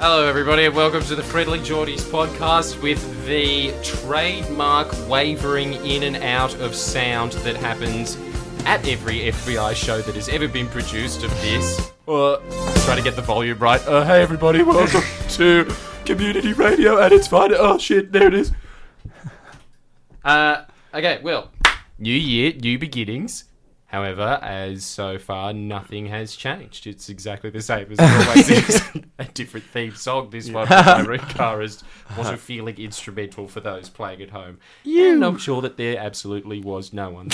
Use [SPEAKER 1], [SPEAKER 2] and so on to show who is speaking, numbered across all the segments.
[SPEAKER 1] Hello, everybody, and welcome to the Friendly Geordies podcast with the trademark wavering in and out of sound that happens at every FBI show that has ever been produced of this. Try to get the volume right. Hey, everybody, welcome to Community Radio, and it's fine. Oh, shit, there it is. Okay, well, new year, new beginnings. However, as so far, nothing has changed. It's exactly the same as it always is. A different theme song. This one by guitarist wasn't feeling instrumental for those playing at home. And I'm sure that there absolutely was no one.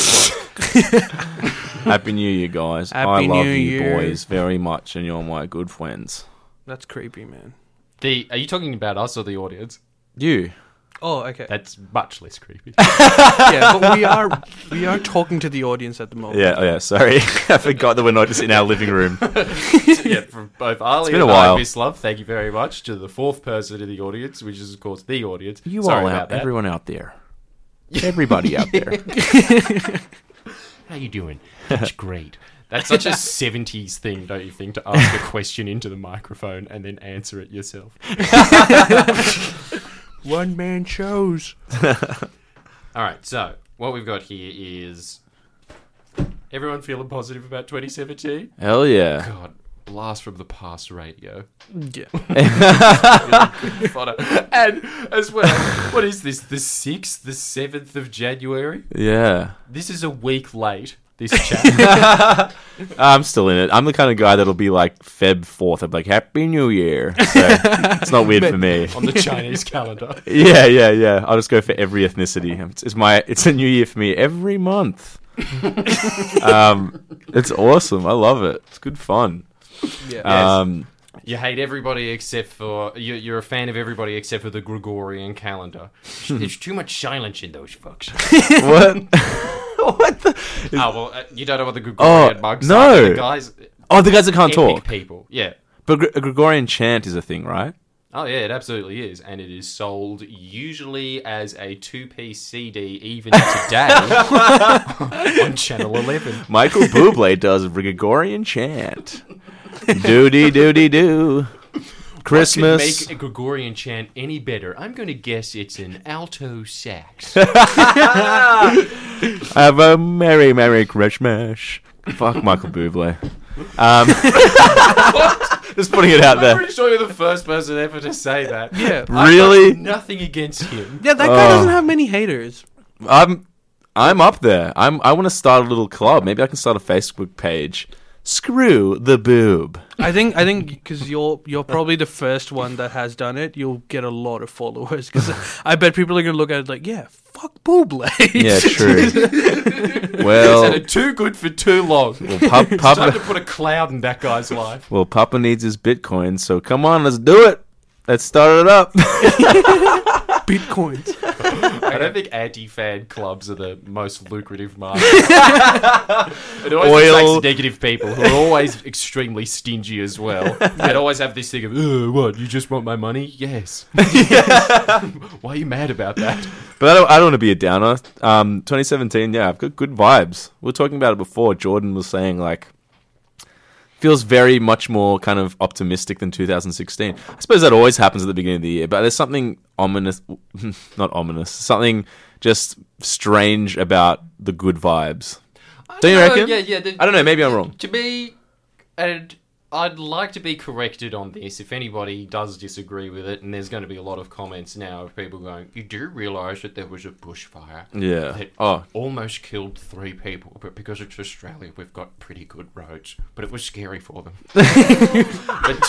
[SPEAKER 2] Happy New Year, guys.
[SPEAKER 3] Happy
[SPEAKER 2] I love
[SPEAKER 3] New
[SPEAKER 2] you
[SPEAKER 3] Year.
[SPEAKER 2] boys very much, and you're my good friends.
[SPEAKER 3] That's creepy, man.
[SPEAKER 1] Are you talking about us or the audience?
[SPEAKER 2] You.
[SPEAKER 3] Oh, okay.
[SPEAKER 1] That's much less creepy.
[SPEAKER 3] Yeah, but we are talking to the audience at the moment.
[SPEAKER 2] Yeah, sorry. I forgot that we're not just in our living room.
[SPEAKER 1] Yeah, from both Ali
[SPEAKER 2] been
[SPEAKER 1] and
[SPEAKER 2] a while.
[SPEAKER 1] Miss Love, thank you very much to the fourth person in the audience, which is, of course, the audience.
[SPEAKER 2] You
[SPEAKER 1] Sorry
[SPEAKER 2] all
[SPEAKER 1] about
[SPEAKER 2] out,
[SPEAKER 1] that.
[SPEAKER 2] everyone out there. Everybody out there.
[SPEAKER 1] How you doing? That's great. That's such a 70s thing, don't you think, to ask a question into the microphone and then answer it yourself?
[SPEAKER 3] One man shows.
[SPEAKER 1] All right, so what we've got here is everyone feeling positive about 2017?
[SPEAKER 2] Hell yeah.
[SPEAKER 1] God, blast from the past radio.
[SPEAKER 3] Yeah.
[SPEAKER 1] Fodder. And as well, what is this? The 6th, the 7th of January?
[SPEAKER 2] Yeah.
[SPEAKER 1] This is a week late, this chat.
[SPEAKER 2] I'm still in it. I'm the kind of guy that'll be like Feb 4th. I'm like, Happy New Year. So it's not weird for me.
[SPEAKER 1] On the Chinese calendar.
[SPEAKER 2] Yeah. I'll just go for every ethnicity. It's a new year for me every month. It's awesome. I love it. It's good fun.
[SPEAKER 3] Yeah.
[SPEAKER 1] You hate everybody except for... You're a fan of everybody except for the Gregorian calendar. There's too much silence in those fucks.
[SPEAKER 2] What? What the?
[SPEAKER 1] You don't know what the Gregorian mugs
[SPEAKER 2] no.
[SPEAKER 1] are? The guys...
[SPEAKER 2] Oh, the guys that can't
[SPEAKER 1] Epic
[SPEAKER 2] talk.
[SPEAKER 1] people, yeah.
[SPEAKER 2] But a Gregorian chant is a thing, right?
[SPEAKER 1] Oh, yeah, it absolutely is. And it is sold usually as a 2-piece CD even today on Channel 11.
[SPEAKER 2] Michael Bublé does Gregorian chant. Doody-doody-doo. Christmas.
[SPEAKER 1] What could make a Gregorian chant any better? I'm going to guess it's an alto sax.
[SPEAKER 2] Have a merry, merry Christmas. Fuck Michael Bublé. Just putting it out
[SPEAKER 1] I'm
[SPEAKER 2] there.
[SPEAKER 1] pretty sure you're the first person ever to say that.
[SPEAKER 3] Yeah.
[SPEAKER 2] Really?
[SPEAKER 1] I've got nothing against him.
[SPEAKER 3] Yeah, that guy doesn't have many haters.
[SPEAKER 2] I'm up there. I want to start a little club. Maybe I can start a Facebook page. Screw the boob.
[SPEAKER 3] I think because you're probably the first one that has done it, you'll get a lot of followers. Because I bet people are gonna look at it like, yeah, fuck Bublé.
[SPEAKER 2] Yeah, true.
[SPEAKER 1] It's
[SPEAKER 2] Well,
[SPEAKER 1] had it too good for too long. It's time
[SPEAKER 2] Papa,
[SPEAKER 1] to put a cloud in that guy's life.
[SPEAKER 2] well, Papa needs his Bitcoin, so come on, let's do it. Let's start it up.
[SPEAKER 3] Bitcoins.
[SPEAKER 1] I don't think anti-fan clubs are the most lucrative market. It always attracts negative people who are always extremely stingy as well. They always have this thing of, what, you just want my money? Yes. Why are you mad about that?
[SPEAKER 2] But I don't want to be a downer. 2017, yeah, I've got good vibes. We were talking about it before. Jordan was saying, like, feels very much more kind of optimistic than 2016. I suppose that always happens at the beginning of the year, but there's something ominous, not ominous, something just strange about the good vibes. Don't you reckon?
[SPEAKER 1] Yeah.
[SPEAKER 2] I don't know, maybe I'm wrong.
[SPEAKER 1] To me, and I'd like to be corrected on this if anybody does disagree with it, and there's going to be a lot of comments now of people going, you do realise that there was a bushfire
[SPEAKER 2] Yeah.
[SPEAKER 1] that almost killed 3 people, but because it's Australia, we've got pretty good roads, but it was scary for them. But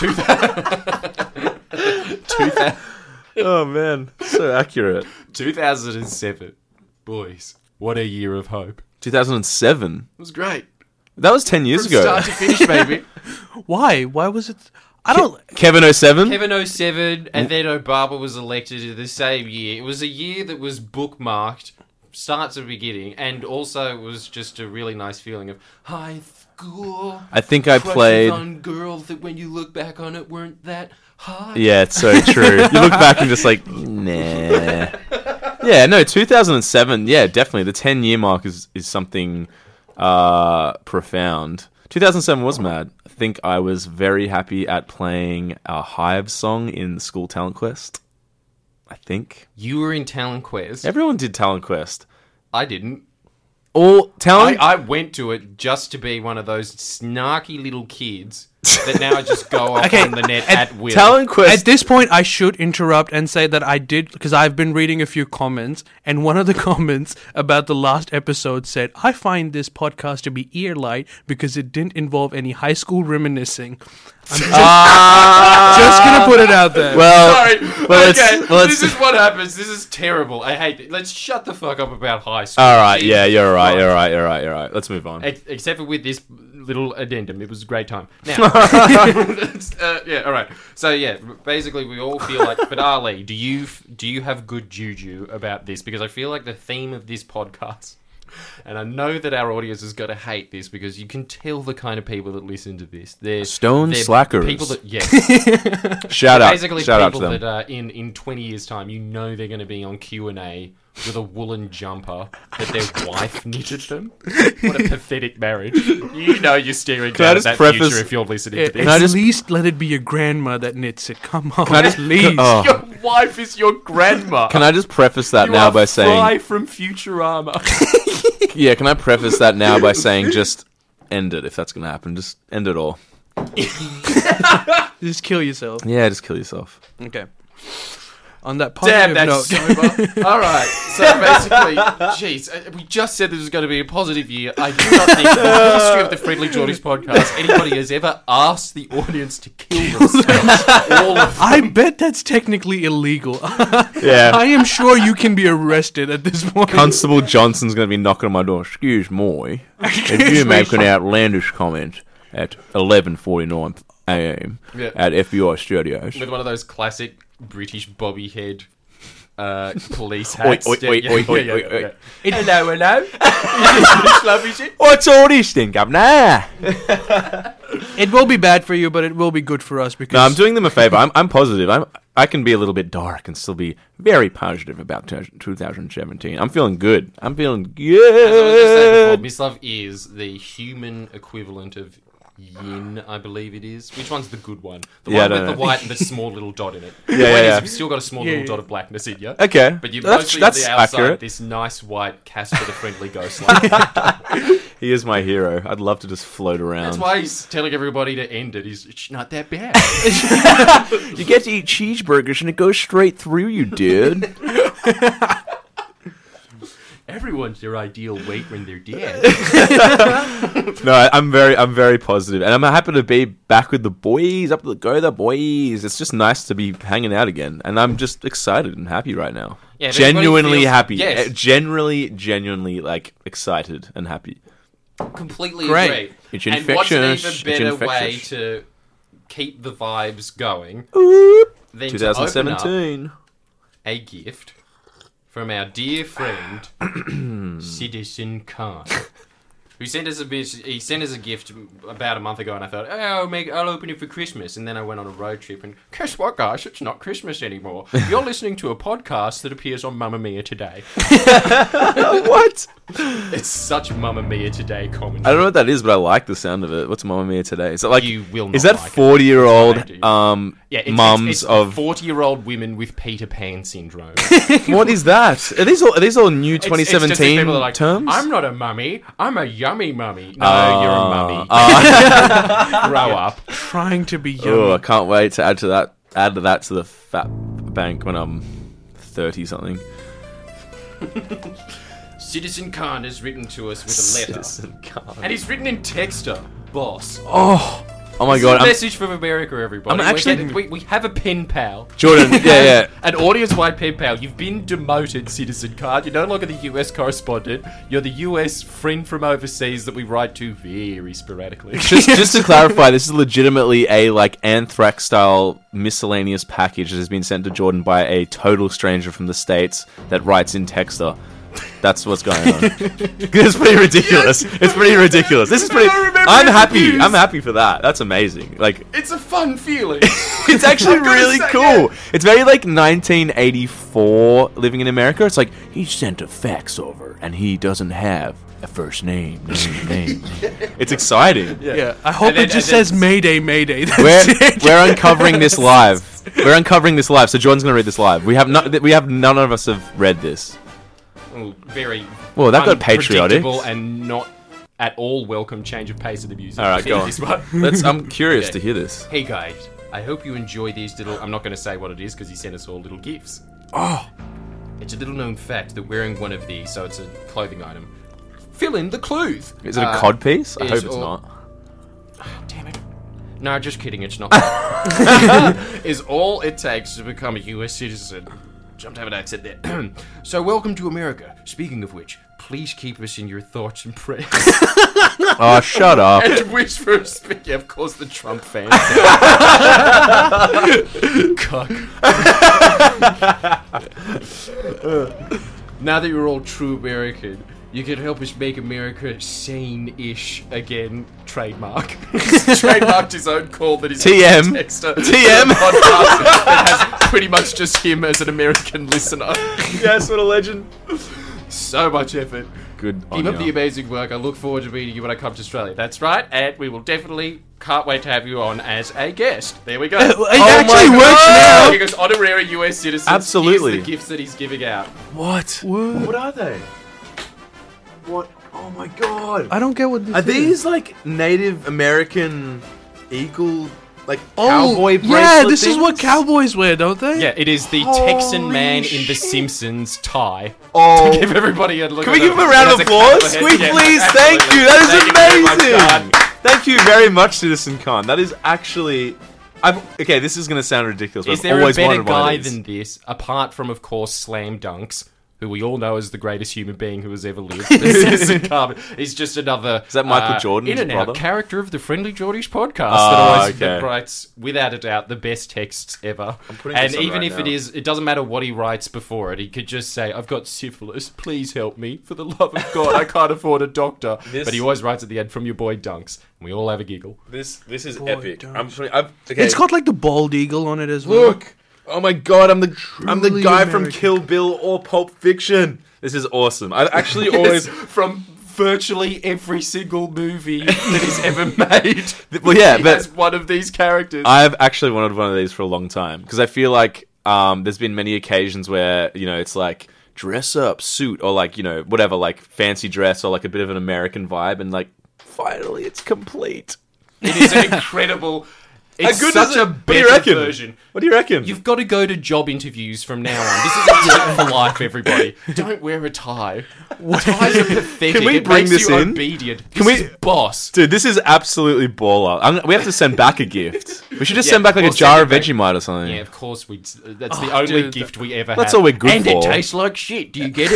[SPEAKER 1] 2007, boys, what a year of hope.
[SPEAKER 2] 2007?
[SPEAKER 1] It was great.
[SPEAKER 2] That was 10 years
[SPEAKER 1] From
[SPEAKER 2] ago.
[SPEAKER 1] start to finish, baby.
[SPEAKER 3] Why? Why was it? I don't.
[SPEAKER 2] Kevin 07?
[SPEAKER 1] Kevin 07, and then Obama was elected in the same year. It was a year that was bookmarked, start to beginning, and also it was just a really nice feeling of high school.
[SPEAKER 2] I think I
[SPEAKER 1] crushes
[SPEAKER 2] played...
[SPEAKER 1] on girls that when you look back on it weren't that hot.
[SPEAKER 2] Yeah, it's so true. You look back and just like, nah. Yeah, no, 2007, yeah, definitely. The 10-year mark is something profound. 2007 was mad. think I was very happy at playing a Hive song in the school talent quest. I think.
[SPEAKER 1] You were in Talent Quest.
[SPEAKER 2] Everyone did talent quest.
[SPEAKER 1] I didn't.
[SPEAKER 2] All talent...
[SPEAKER 1] I went to it just to be one of those snarky little kids that now just go off
[SPEAKER 3] Okay,
[SPEAKER 1] on the net at will.
[SPEAKER 2] Talent quest...
[SPEAKER 3] At this point, I should interrupt and say that I did, because I've been reading a few comments, and one of the comments about the last episode said, I find this podcast to be ear light because it didn't involve any high school reminiscing. I'm just gonna put it out there.
[SPEAKER 2] Well,
[SPEAKER 1] Sorry.
[SPEAKER 2] well,
[SPEAKER 1] Okay,
[SPEAKER 2] let's-
[SPEAKER 1] this is what happens. This is terrible. I hate it. Let's shut the fuck up about high school.
[SPEAKER 2] All right,
[SPEAKER 1] Jesus
[SPEAKER 2] yeah, you're right,
[SPEAKER 1] Christ.
[SPEAKER 2] you're right. Let's move on.
[SPEAKER 1] Except for with this little addendum, it was a great time. Now, yeah, all right. So yeah, basically we all feel like. But Ali, do you have good juju about this? Because I feel like the theme of this podcast, and I know that our audience is going to hate this because you can tell the kind of people that listen to this. They're
[SPEAKER 2] Stone slackers.
[SPEAKER 1] People that
[SPEAKER 2] Shout out.
[SPEAKER 1] basically
[SPEAKER 2] Shout out to
[SPEAKER 1] people
[SPEAKER 2] them.
[SPEAKER 1] that in 20 years' time, you know they're going to be on Q&A with a woolen jumper that their wife knitted them. What a pathetic marriage. You know you're staring
[SPEAKER 2] Can I
[SPEAKER 1] down at
[SPEAKER 2] just
[SPEAKER 1] that
[SPEAKER 2] preface-
[SPEAKER 1] future if you're listening to this.
[SPEAKER 3] At least let it be your grandma that knits it. Come on,
[SPEAKER 2] I just-
[SPEAKER 3] please.
[SPEAKER 2] Oh.
[SPEAKER 1] Your wife is your grandma.
[SPEAKER 2] Can I just preface that
[SPEAKER 1] you
[SPEAKER 2] now
[SPEAKER 1] are
[SPEAKER 2] by saying...
[SPEAKER 1] Fry from Futurama.
[SPEAKER 2] Yeah, can I preface that now by saying just end it if that's going to happen. Just end it all.
[SPEAKER 3] Just kill yourself.
[SPEAKER 2] Yeah, just kill yourself.
[SPEAKER 3] Okay. On that
[SPEAKER 1] Damn,
[SPEAKER 3] positive
[SPEAKER 1] that's
[SPEAKER 3] note.
[SPEAKER 1] sober. All right. So basically, jeez, we just said this was going to be a positive year. I do not think in the history of the Friendly Geordies podcast anybody has ever asked the audience to kill themselves. All of
[SPEAKER 3] I bet that's technically illegal.
[SPEAKER 2] Yeah.
[SPEAKER 3] I am sure you can be arrested at this point.
[SPEAKER 2] Constable Johnson's going to be knocking on my door. Excuse me. If you make an outlandish comment at 11:49 a.m.
[SPEAKER 1] Yeah.
[SPEAKER 2] at FBI Studios.
[SPEAKER 1] with one of those classic British bobby head police
[SPEAKER 2] Oi,
[SPEAKER 1] hats.
[SPEAKER 2] oi, oi, oi, oi, oi, oi.
[SPEAKER 1] Hello, hello. Is love, is it?
[SPEAKER 2] What's all this thing, Governor?
[SPEAKER 3] It will be bad for you, but it will be good for us because
[SPEAKER 2] No, I'm doing them a favor. I'm positive. I can be a little bit dark and still be very positive about 2017. I'm feeling good. I'm feeling
[SPEAKER 1] As I was just saying before,
[SPEAKER 2] good.
[SPEAKER 1] Miss Love is the human equivalent of yin, I believe it is. Which one's the good one? The
[SPEAKER 2] Yeah, I
[SPEAKER 1] one
[SPEAKER 2] don't
[SPEAKER 1] with the
[SPEAKER 2] know.
[SPEAKER 1] white and the small little dot in it.
[SPEAKER 2] Yeah,
[SPEAKER 1] The point
[SPEAKER 2] yeah,
[SPEAKER 1] is
[SPEAKER 2] yeah.
[SPEAKER 1] you've still got a small little dot of blackness in you.
[SPEAKER 2] Okay,
[SPEAKER 1] But you've
[SPEAKER 2] that's
[SPEAKER 1] mostly on the outside
[SPEAKER 2] accurate.
[SPEAKER 1] this nice white Casper the Friendly Ghost. Like.
[SPEAKER 2] He is my hero. I'd love to just float around.
[SPEAKER 1] That's why he's telling everybody to end it. It's not that bad.
[SPEAKER 2] You get to eat cheeseburgers and it goes straight through you, dude.
[SPEAKER 1] Everyone's their ideal weight when they're dead.
[SPEAKER 2] No, I'm very positive, and I'm happy to be back with the boys. Up the go, the boys. It's just nice to be hanging out again, and I'm just excited and happy right now.
[SPEAKER 1] Yeah, if anybody
[SPEAKER 2] Genuinely
[SPEAKER 1] feels-
[SPEAKER 2] happy.
[SPEAKER 1] yes.
[SPEAKER 2] Genuinely like excited and happy.
[SPEAKER 1] Completely
[SPEAKER 3] Great.
[SPEAKER 1] agree.
[SPEAKER 2] It's
[SPEAKER 1] And what's an
[SPEAKER 2] infectious.
[SPEAKER 1] even
[SPEAKER 2] It's
[SPEAKER 1] better way
[SPEAKER 2] infectious.
[SPEAKER 1] to keep the vibes going
[SPEAKER 2] Oop.
[SPEAKER 1] than to open up
[SPEAKER 2] 2017.
[SPEAKER 1] a gift from our dear friend Citizen Khan, who sent us he sent us a gift about a month ago, and I thought, oh, I'll open it for Christmas. And then I went on a road trip, and guess what, guys? It's not Christmas anymore. You're listening to a podcast that appears on Mamma Mia Today.
[SPEAKER 2] What?
[SPEAKER 1] It's such Mamma Mia Today commentary.
[SPEAKER 2] I don't know what that is, but I like the sound of it. What's Mamma Mia Today? Is it like
[SPEAKER 1] You will
[SPEAKER 2] is
[SPEAKER 1] not
[SPEAKER 2] that
[SPEAKER 1] like it.
[SPEAKER 2] 40-year-old
[SPEAKER 1] Yeah, it's,
[SPEAKER 2] mums
[SPEAKER 1] it's
[SPEAKER 2] of
[SPEAKER 1] 40-year-old women with Peter Pan syndrome.
[SPEAKER 2] what is that? Are these all new
[SPEAKER 1] It's just these
[SPEAKER 2] 2017
[SPEAKER 1] people that are like,
[SPEAKER 2] terms?
[SPEAKER 1] I'm not a mummy. I'm a yummy mummy. No, you're a mummy. Grow up.
[SPEAKER 3] trying to be young.
[SPEAKER 2] Oh, I can't wait to add that to the fat bank when I'm 30 something.
[SPEAKER 1] Citizen Khan has written to us with a letter. And he's written in Texter, boss.
[SPEAKER 2] Oh my
[SPEAKER 1] This
[SPEAKER 2] god,
[SPEAKER 1] is a
[SPEAKER 2] I'm
[SPEAKER 1] message from America, everybody.
[SPEAKER 2] I'm actually-
[SPEAKER 1] we have a pen pal.
[SPEAKER 2] Jordan. Yeah.
[SPEAKER 1] An audience-wide pen pal. You've been demoted, Citizen Khan. You're no longer the US correspondent. You're the US friend from overseas that we write to very sporadically.
[SPEAKER 2] just to clarify, this is legitimately a like Anthrax style miscellaneous package that has been sent to Jordan by a total stranger from the States that writes in Texter. That's what's going on. It's pretty ridiculous. It's pretty ridiculous. This is pretty. I'm happy. I'm happy for that. That's amazing. Like,
[SPEAKER 1] It's a fun feeling.
[SPEAKER 2] it's actually
[SPEAKER 1] I'm gonna
[SPEAKER 2] really
[SPEAKER 1] say,
[SPEAKER 2] cool.
[SPEAKER 1] yeah.
[SPEAKER 2] It's very like 1984 living in America. It's like he sent a fax over and he doesn't have a first name. It's exciting.
[SPEAKER 3] Yeah, I hope
[SPEAKER 1] And then-
[SPEAKER 3] it just
[SPEAKER 1] and then-
[SPEAKER 3] says Mayday, Mayday. That's
[SPEAKER 2] We're
[SPEAKER 3] it.
[SPEAKER 2] we're uncovering this live. We're uncovering this live. So Jordan's gonna read this live. We have none of us have read this.
[SPEAKER 1] Ooh, very.
[SPEAKER 2] Well, that got patriotic.
[SPEAKER 1] unpredictable and not at all welcome change of pace of the music.
[SPEAKER 2] All right, go on.
[SPEAKER 1] This one.
[SPEAKER 2] I'm curious
[SPEAKER 1] Okay.
[SPEAKER 2] to hear this.
[SPEAKER 1] Hey guys, I hope you enjoy these little. I'm not going to say what it is because he sent us all little gifts.
[SPEAKER 2] Oh,
[SPEAKER 1] It's a little known fact that wearing one of these, so it's a clothing item. Fill in the clues.
[SPEAKER 2] is it a cod piece? I
[SPEAKER 1] is
[SPEAKER 2] hope it's
[SPEAKER 1] all-
[SPEAKER 2] not.
[SPEAKER 1] Damn it. No, just kidding. It's not. Is all it takes to become a U.S. citizen. Jumped to have an accent there. So, welcome to America. Speaking of which, please keep us in your thoughts and prayers.
[SPEAKER 2] Oh, shut up.
[SPEAKER 1] And wish for a yeah, of course, the Trump fans. Cock. Now that you're all true American, you can help us make America sane-ish again. Trademark. Trademarked his own call that he's
[SPEAKER 2] TM.
[SPEAKER 1] texter.
[SPEAKER 2] TM.
[SPEAKER 1] Podcast that has pretty much just him as an American listener.
[SPEAKER 2] Yes, what a legend.
[SPEAKER 1] So much effort.
[SPEAKER 2] Good on
[SPEAKER 1] Keep up
[SPEAKER 2] ya.
[SPEAKER 1] the amazing work. I look forward to meeting you when I come to Australia. That's right, and we will definitely can't wait to have you on as a guest. There we go.
[SPEAKER 3] It
[SPEAKER 2] my
[SPEAKER 3] actually works
[SPEAKER 2] God.
[SPEAKER 3] now.
[SPEAKER 1] Because honorary US citizens.
[SPEAKER 2] Absolutely.
[SPEAKER 1] Here's the gifts that he's giving out.
[SPEAKER 2] What? What are they? What? Oh my god.
[SPEAKER 3] I don't get what this
[SPEAKER 2] Are
[SPEAKER 3] is.
[SPEAKER 2] these like Native American eagle, like
[SPEAKER 3] Oh,
[SPEAKER 2] cowboy bracelet
[SPEAKER 3] yeah, this is
[SPEAKER 2] things?
[SPEAKER 3] what cowboys wear, don't they?
[SPEAKER 1] Yeah, it is the
[SPEAKER 2] Holy
[SPEAKER 1] Texan man in The
[SPEAKER 2] shit.
[SPEAKER 1] Simpsons tie.
[SPEAKER 2] Oh.
[SPEAKER 1] Give everybody a look.
[SPEAKER 2] Can
[SPEAKER 1] at
[SPEAKER 2] we give him
[SPEAKER 1] them.
[SPEAKER 2] a round
[SPEAKER 1] It
[SPEAKER 2] of
[SPEAKER 1] has a
[SPEAKER 2] applause?
[SPEAKER 1] couple of
[SPEAKER 2] Squeak,
[SPEAKER 1] heads. Yeah,
[SPEAKER 2] please.
[SPEAKER 1] absolutely.
[SPEAKER 2] Thank you. That is
[SPEAKER 1] Thank you very much,
[SPEAKER 2] amazing.
[SPEAKER 1] Khan.
[SPEAKER 2] Thank you very much, Citizen Khan. That is actually. Okay, this is going to sound ridiculous. But
[SPEAKER 1] Is
[SPEAKER 2] I've
[SPEAKER 1] there a
[SPEAKER 2] always
[SPEAKER 1] better
[SPEAKER 2] wanted one of
[SPEAKER 1] guy
[SPEAKER 2] these.
[SPEAKER 1] than this, apart from, of course, Slam Dunks, who we all know is the greatest human being who has ever lived? Citizen Khan is just another...
[SPEAKER 2] Is that Michael Jordan's
[SPEAKER 1] in and out
[SPEAKER 2] brother?
[SPEAKER 1] character of the Friendly Geordies podcast
[SPEAKER 2] Ah,
[SPEAKER 1] that
[SPEAKER 2] okay.
[SPEAKER 1] writes, without a doubt, the best texts ever.
[SPEAKER 2] putting
[SPEAKER 1] And
[SPEAKER 2] this on
[SPEAKER 1] even
[SPEAKER 2] right
[SPEAKER 1] if
[SPEAKER 2] now.
[SPEAKER 1] it doesn't matter what he writes before it, he could just say, I've got syphilis, please help me. For the love of God, I can't afford a doctor.
[SPEAKER 2] This-
[SPEAKER 1] But he always writes at the end, from your boy Dunks. And we all have a giggle.
[SPEAKER 2] This is
[SPEAKER 3] Boy,
[SPEAKER 2] epic.
[SPEAKER 3] don't-
[SPEAKER 2] Okay.
[SPEAKER 3] It's got like the bald eagle on it as well.
[SPEAKER 2] Look. Oh my god, I'm the
[SPEAKER 3] Truly
[SPEAKER 2] guy from
[SPEAKER 3] American.
[SPEAKER 2] Kill Bill or Pulp Fiction. This is awesome. I've actually always
[SPEAKER 1] From virtually every single movie that is ever made.
[SPEAKER 2] Well, yeah,
[SPEAKER 1] he
[SPEAKER 2] but-
[SPEAKER 1] has one of these characters.
[SPEAKER 2] I've actually wanted one of these for a long time because I feel like there's been many occasions where it's like dress up, suit, or like whatever, like fancy dress or like a bit of an American vibe, and like finally it's complete.
[SPEAKER 1] It is an incredible. It's
[SPEAKER 2] How good
[SPEAKER 1] such
[SPEAKER 2] is
[SPEAKER 1] a
[SPEAKER 2] it? What do you
[SPEAKER 1] better
[SPEAKER 2] reckon?
[SPEAKER 1] version.
[SPEAKER 2] What do you reckon?
[SPEAKER 1] You've got to go to job interviews from now on. This is a tip for life, everybody. Don't wear a tie. Ties are pathetic.
[SPEAKER 2] Can we
[SPEAKER 1] it
[SPEAKER 2] bring
[SPEAKER 1] makes
[SPEAKER 2] this
[SPEAKER 1] you
[SPEAKER 2] in?
[SPEAKER 1] obedient.
[SPEAKER 2] Can
[SPEAKER 1] This
[SPEAKER 2] we-
[SPEAKER 1] is boss?
[SPEAKER 2] Dude, this is absolutely baller. We have to send back a gift. We should just
[SPEAKER 1] Yeah,
[SPEAKER 2] send back like
[SPEAKER 1] we'll
[SPEAKER 2] a jar
[SPEAKER 1] send
[SPEAKER 2] of
[SPEAKER 1] it back.
[SPEAKER 2] Vegemite or something.
[SPEAKER 1] Yeah, of course we. That's the only
[SPEAKER 3] dude,
[SPEAKER 1] gift we ever
[SPEAKER 2] That's
[SPEAKER 1] have.
[SPEAKER 2] all we're good
[SPEAKER 1] and
[SPEAKER 2] for.
[SPEAKER 1] it tastes like shit. Do you get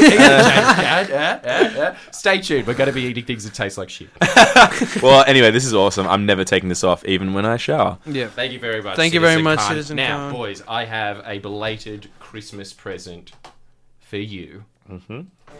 [SPEAKER 1] it? Stay tuned. We're going to be eating things that taste like shit.
[SPEAKER 2] Well, anyway, this is awesome. I'm never taking this off, even when I shower.
[SPEAKER 3] Yeah.
[SPEAKER 1] Thank you very much.
[SPEAKER 3] Thank you very much,
[SPEAKER 1] Khan.
[SPEAKER 3] Citizen
[SPEAKER 1] Now,
[SPEAKER 3] Khan.
[SPEAKER 1] boys, I have a belated Christmas present for you. Mm-hmm.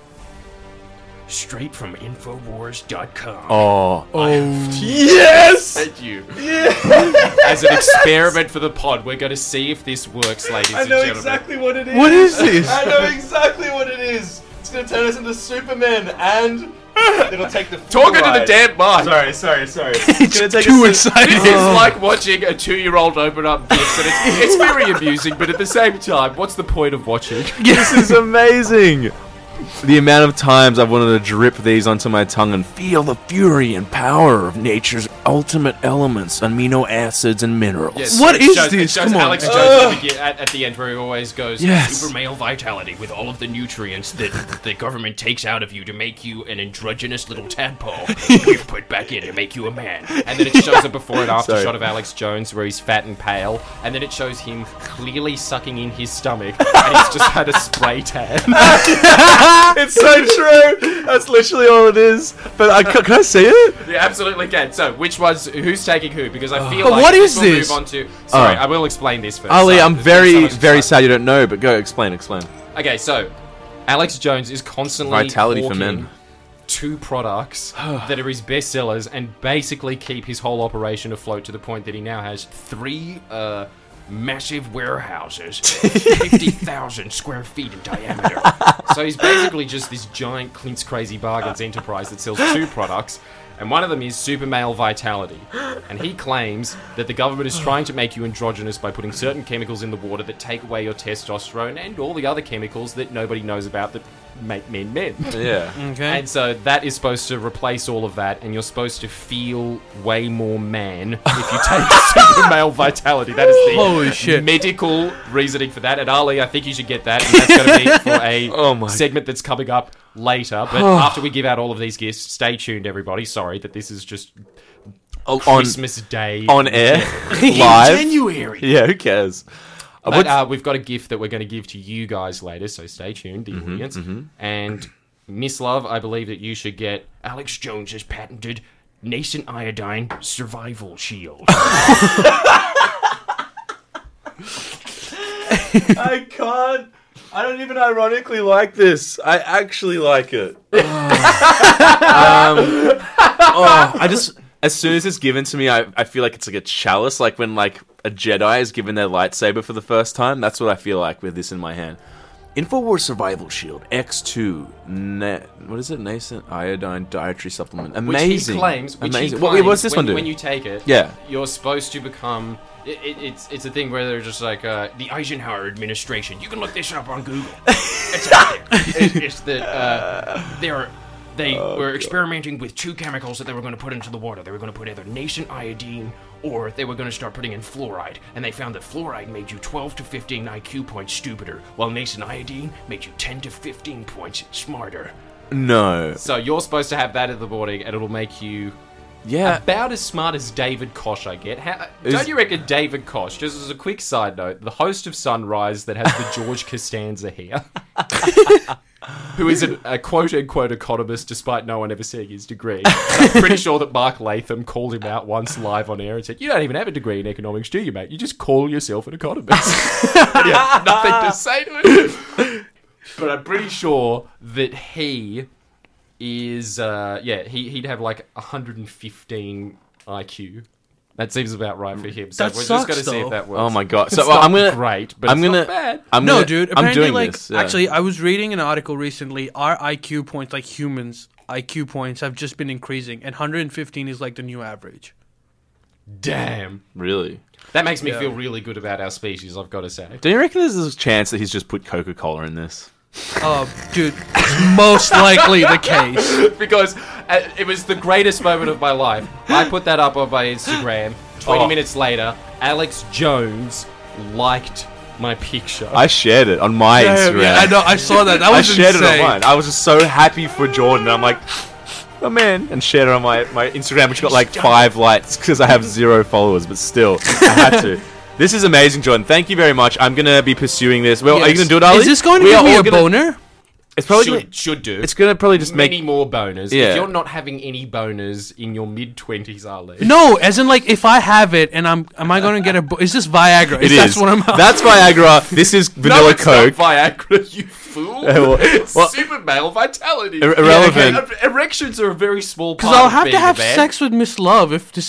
[SPEAKER 1] Straight from Infowars.com.
[SPEAKER 2] Oh,
[SPEAKER 1] Yes! Sent you. As an experiment for the pod, we're going to see if this works, ladies and gentlemen.
[SPEAKER 2] what it is.
[SPEAKER 3] What is this?
[SPEAKER 2] I know exactly what it is. It's gonna turn us into Superman, and it'll take the.
[SPEAKER 1] Talking to the damn mic.
[SPEAKER 2] Sorry. It's
[SPEAKER 3] It's too exciting.
[SPEAKER 1] This is like watching a 2-year-old open up gifts, and it's very amusing, but at the same time, what's the point of watching?
[SPEAKER 2] This is amazing. The amount of times I've wanted to drip these onto my tongue and feel the fury and power of nature's ultimate elements, amino acids and minerals.
[SPEAKER 1] Yes,
[SPEAKER 3] What
[SPEAKER 1] it
[SPEAKER 3] is
[SPEAKER 1] shows-
[SPEAKER 3] this?
[SPEAKER 1] It shows
[SPEAKER 3] Come on.
[SPEAKER 1] Alex Jones at the end where he always goes,
[SPEAKER 2] Yes.
[SPEAKER 1] super male vitality with all of the nutrients that the government takes out of you to make you an androgynous little tadpole we've put back in to make you a man. And then it shows a before and after
[SPEAKER 2] Sorry.
[SPEAKER 1] shot of Alex Jones where he's fat and pale, and then it shows him clearly sucking in his stomach, and he's just had a spray tan.
[SPEAKER 2] It's so true. That's literally all it is. But can I see it?
[SPEAKER 1] You absolutely can. So, who's taking who? Because I feel
[SPEAKER 3] But
[SPEAKER 1] like
[SPEAKER 3] what
[SPEAKER 1] this
[SPEAKER 3] is
[SPEAKER 1] will
[SPEAKER 3] this?
[SPEAKER 1] move on to... Sorry,
[SPEAKER 2] Oh.
[SPEAKER 1] I will explain this first.
[SPEAKER 2] Ali,
[SPEAKER 1] Sorry,
[SPEAKER 2] I'm
[SPEAKER 1] there's been so
[SPEAKER 2] very,
[SPEAKER 1] much
[SPEAKER 2] very
[SPEAKER 1] excitement.
[SPEAKER 2] sad you don't know, but go explain.
[SPEAKER 1] Okay, so Alex Jones is constantly
[SPEAKER 2] Vitality for
[SPEAKER 1] hawking
[SPEAKER 2] men.
[SPEAKER 1] 2 products that are his best sellers and basically keep his whole operation afloat to the point that he now has 3 massive warehouses, 50,000 square feet in diameter. So he's basically just this giant Clint's Crazy Bargains enterprise that sells 2 products, and one of them is Super Male Vitality. And he claims that the government is trying to make you androgynous by putting certain chemicals in the water that take away your testosterone and all the other chemicals that nobody knows about that make men men.
[SPEAKER 2] Yeah.
[SPEAKER 3] Okay.
[SPEAKER 1] And so that is supposed to replace all of that, and you're supposed to feel way more man if you take Super Male Vitality. That is the
[SPEAKER 3] Holy shit.
[SPEAKER 1] medical reasoning for that. And Ali, I think you should get that, and that's going to be for a
[SPEAKER 2] Oh my-
[SPEAKER 1] segment that's coming up later. But after we give out all of these gifts, stay tuned, everybody. Sorry that this is just
[SPEAKER 2] On
[SPEAKER 1] Christmas Day.
[SPEAKER 2] air,
[SPEAKER 1] In
[SPEAKER 2] live.
[SPEAKER 1] January.
[SPEAKER 2] Yeah, who cares?
[SPEAKER 1] But we've got a gift that we're going to give to you guys later, so stay tuned, the audience. And Miss Love, I believe that you should get Alex Jones's patented nascent iodine survival shield.
[SPEAKER 2] I can't. I don't even ironically like this. I actually like it. I just, as soon as it's given to me, I feel like it's like a chalice, like when like a Jedi is given their lightsaber for the first time. That's what I feel like with this in my hand. InfoWars Survival Shield X2. What is it? Nascent iodine dietary supplement. Amazing.
[SPEAKER 1] Which he claims.
[SPEAKER 2] Amazing.
[SPEAKER 1] What's
[SPEAKER 2] What's this one do?
[SPEAKER 1] When you take it,
[SPEAKER 2] Yeah.
[SPEAKER 1] you're supposed to become. It's a thing where they're just like the Eisenhower administration. You can look this up on Google. It's out there. It's that they were experimenting with 2 chemicals that they were going to put into the water. They were going to put either nascent iodine or they were going to start putting in fluoride. And they found that fluoride made you 12 to 15 IQ points stupider, while nascent iodine made you 10 to 15 points smarter.
[SPEAKER 2] No.
[SPEAKER 1] So you're supposed to have that in the morning, and it'll make you
[SPEAKER 2] Yeah.
[SPEAKER 1] about as smart as David Koch, I get. Don't you reckon David Koch, just as a quick side note, the host of Sunrise that has the George Costanza hair, who is a quote-unquote economist despite no one ever seeing his degree. I'm pretty sure that Mark Latham called him out once live on air and said, "You don't even have a degree in economics, do you, mate? You just call yourself an economist." And he had nothing to say to him. But I'm pretty sure that he is, he'd have like 115 IQ. That seems about right for him. So
[SPEAKER 3] That
[SPEAKER 1] we're just
[SPEAKER 3] sucks,
[SPEAKER 1] going to see
[SPEAKER 3] though.
[SPEAKER 1] if that works.
[SPEAKER 2] Oh my god.
[SPEAKER 1] It's
[SPEAKER 2] So
[SPEAKER 1] not
[SPEAKER 2] I'm gonna.
[SPEAKER 1] great, but
[SPEAKER 2] I'm
[SPEAKER 1] it's
[SPEAKER 2] gonna.
[SPEAKER 1] not bad.
[SPEAKER 3] No, dude.
[SPEAKER 2] I'm
[SPEAKER 3] Apparently,
[SPEAKER 2] doing
[SPEAKER 3] like,
[SPEAKER 2] this. Yeah.
[SPEAKER 3] actually, I was reading an article recently. Our IQ points, like humans' IQ points, have just been increasing, and 115 is like the new average.
[SPEAKER 1] Damn.
[SPEAKER 2] Really.
[SPEAKER 1] That makes me
[SPEAKER 3] Yeah.
[SPEAKER 1] feel really good about our species, I've got to say.
[SPEAKER 2] Do you reckon there's a chance that he's just put Coca-Cola in this?
[SPEAKER 3] Dude, it's most likely the case.
[SPEAKER 1] Because it was the greatest moment of my life. I put that up on my Instagram. 20 minutes later, Alex Jones liked my picture.
[SPEAKER 2] I shared it on my Instagram.
[SPEAKER 3] Yeah, I know. I saw that. That
[SPEAKER 2] I
[SPEAKER 3] was
[SPEAKER 2] shared
[SPEAKER 3] insane.
[SPEAKER 2] it on mine. I was just so happy for Jordan. I'm like, oh man, and shared it on my Instagram, which got like 5 likes because I have 0 followers, but still, I had to. This is amazing, Jordan. Thank you very much. I'm gonna be pursuing this. Well, are you gonna do it, Ali?
[SPEAKER 3] Is this going to
[SPEAKER 2] We
[SPEAKER 3] give
[SPEAKER 2] are
[SPEAKER 3] me
[SPEAKER 2] all
[SPEAKER 3] a
[SPEAKER 2] gonna-
[SPEAKER 3] boner?
[SPEAKER 2] It's probably
[SPEAKER 1] should do.
[SPEAKER 2] It's gonna probably just
[SPEAKER 1] many
[SPEAKER 2] make.
[SPEAKER 1] more boners.
[SPEAKER 2] Yeah.
[SPEAKER 1] If you're not having any boners in your mid-20s, Ali.
[SPEAKER 3] No, as in like if I have it and am I going to get a? Is this Viagra?
[SPEAKER 2] It
[SPEAKER 3] That's
[SPEAKER 2] is.
[SPEAKER 3] what I'm.
[SPEAKER 2] That's Viagra. This is
[SPEAKER 1] No,
[SPEAKER 2] vanilla
[SPEAKER 1] it's
[SPEAKER 2] Coke.
[SPEAKER 1] not Viagra, you fool.
[SPEAKER 2] well-
[SPEAKER 1] Super male vitality.
[SPEAKER 2] Irrelevant.
[SPEAKER 1] Okay, erections are a very small part
[SPEAKER 3] Because I'll
[SPEAKER 1] of
[SPEAKER 3] have to
[SPEAKER 1] being
[SPEAKER 3] have
[SPEAKER 1] a man.
[SPEAKER 3] sex with Miss Love if this.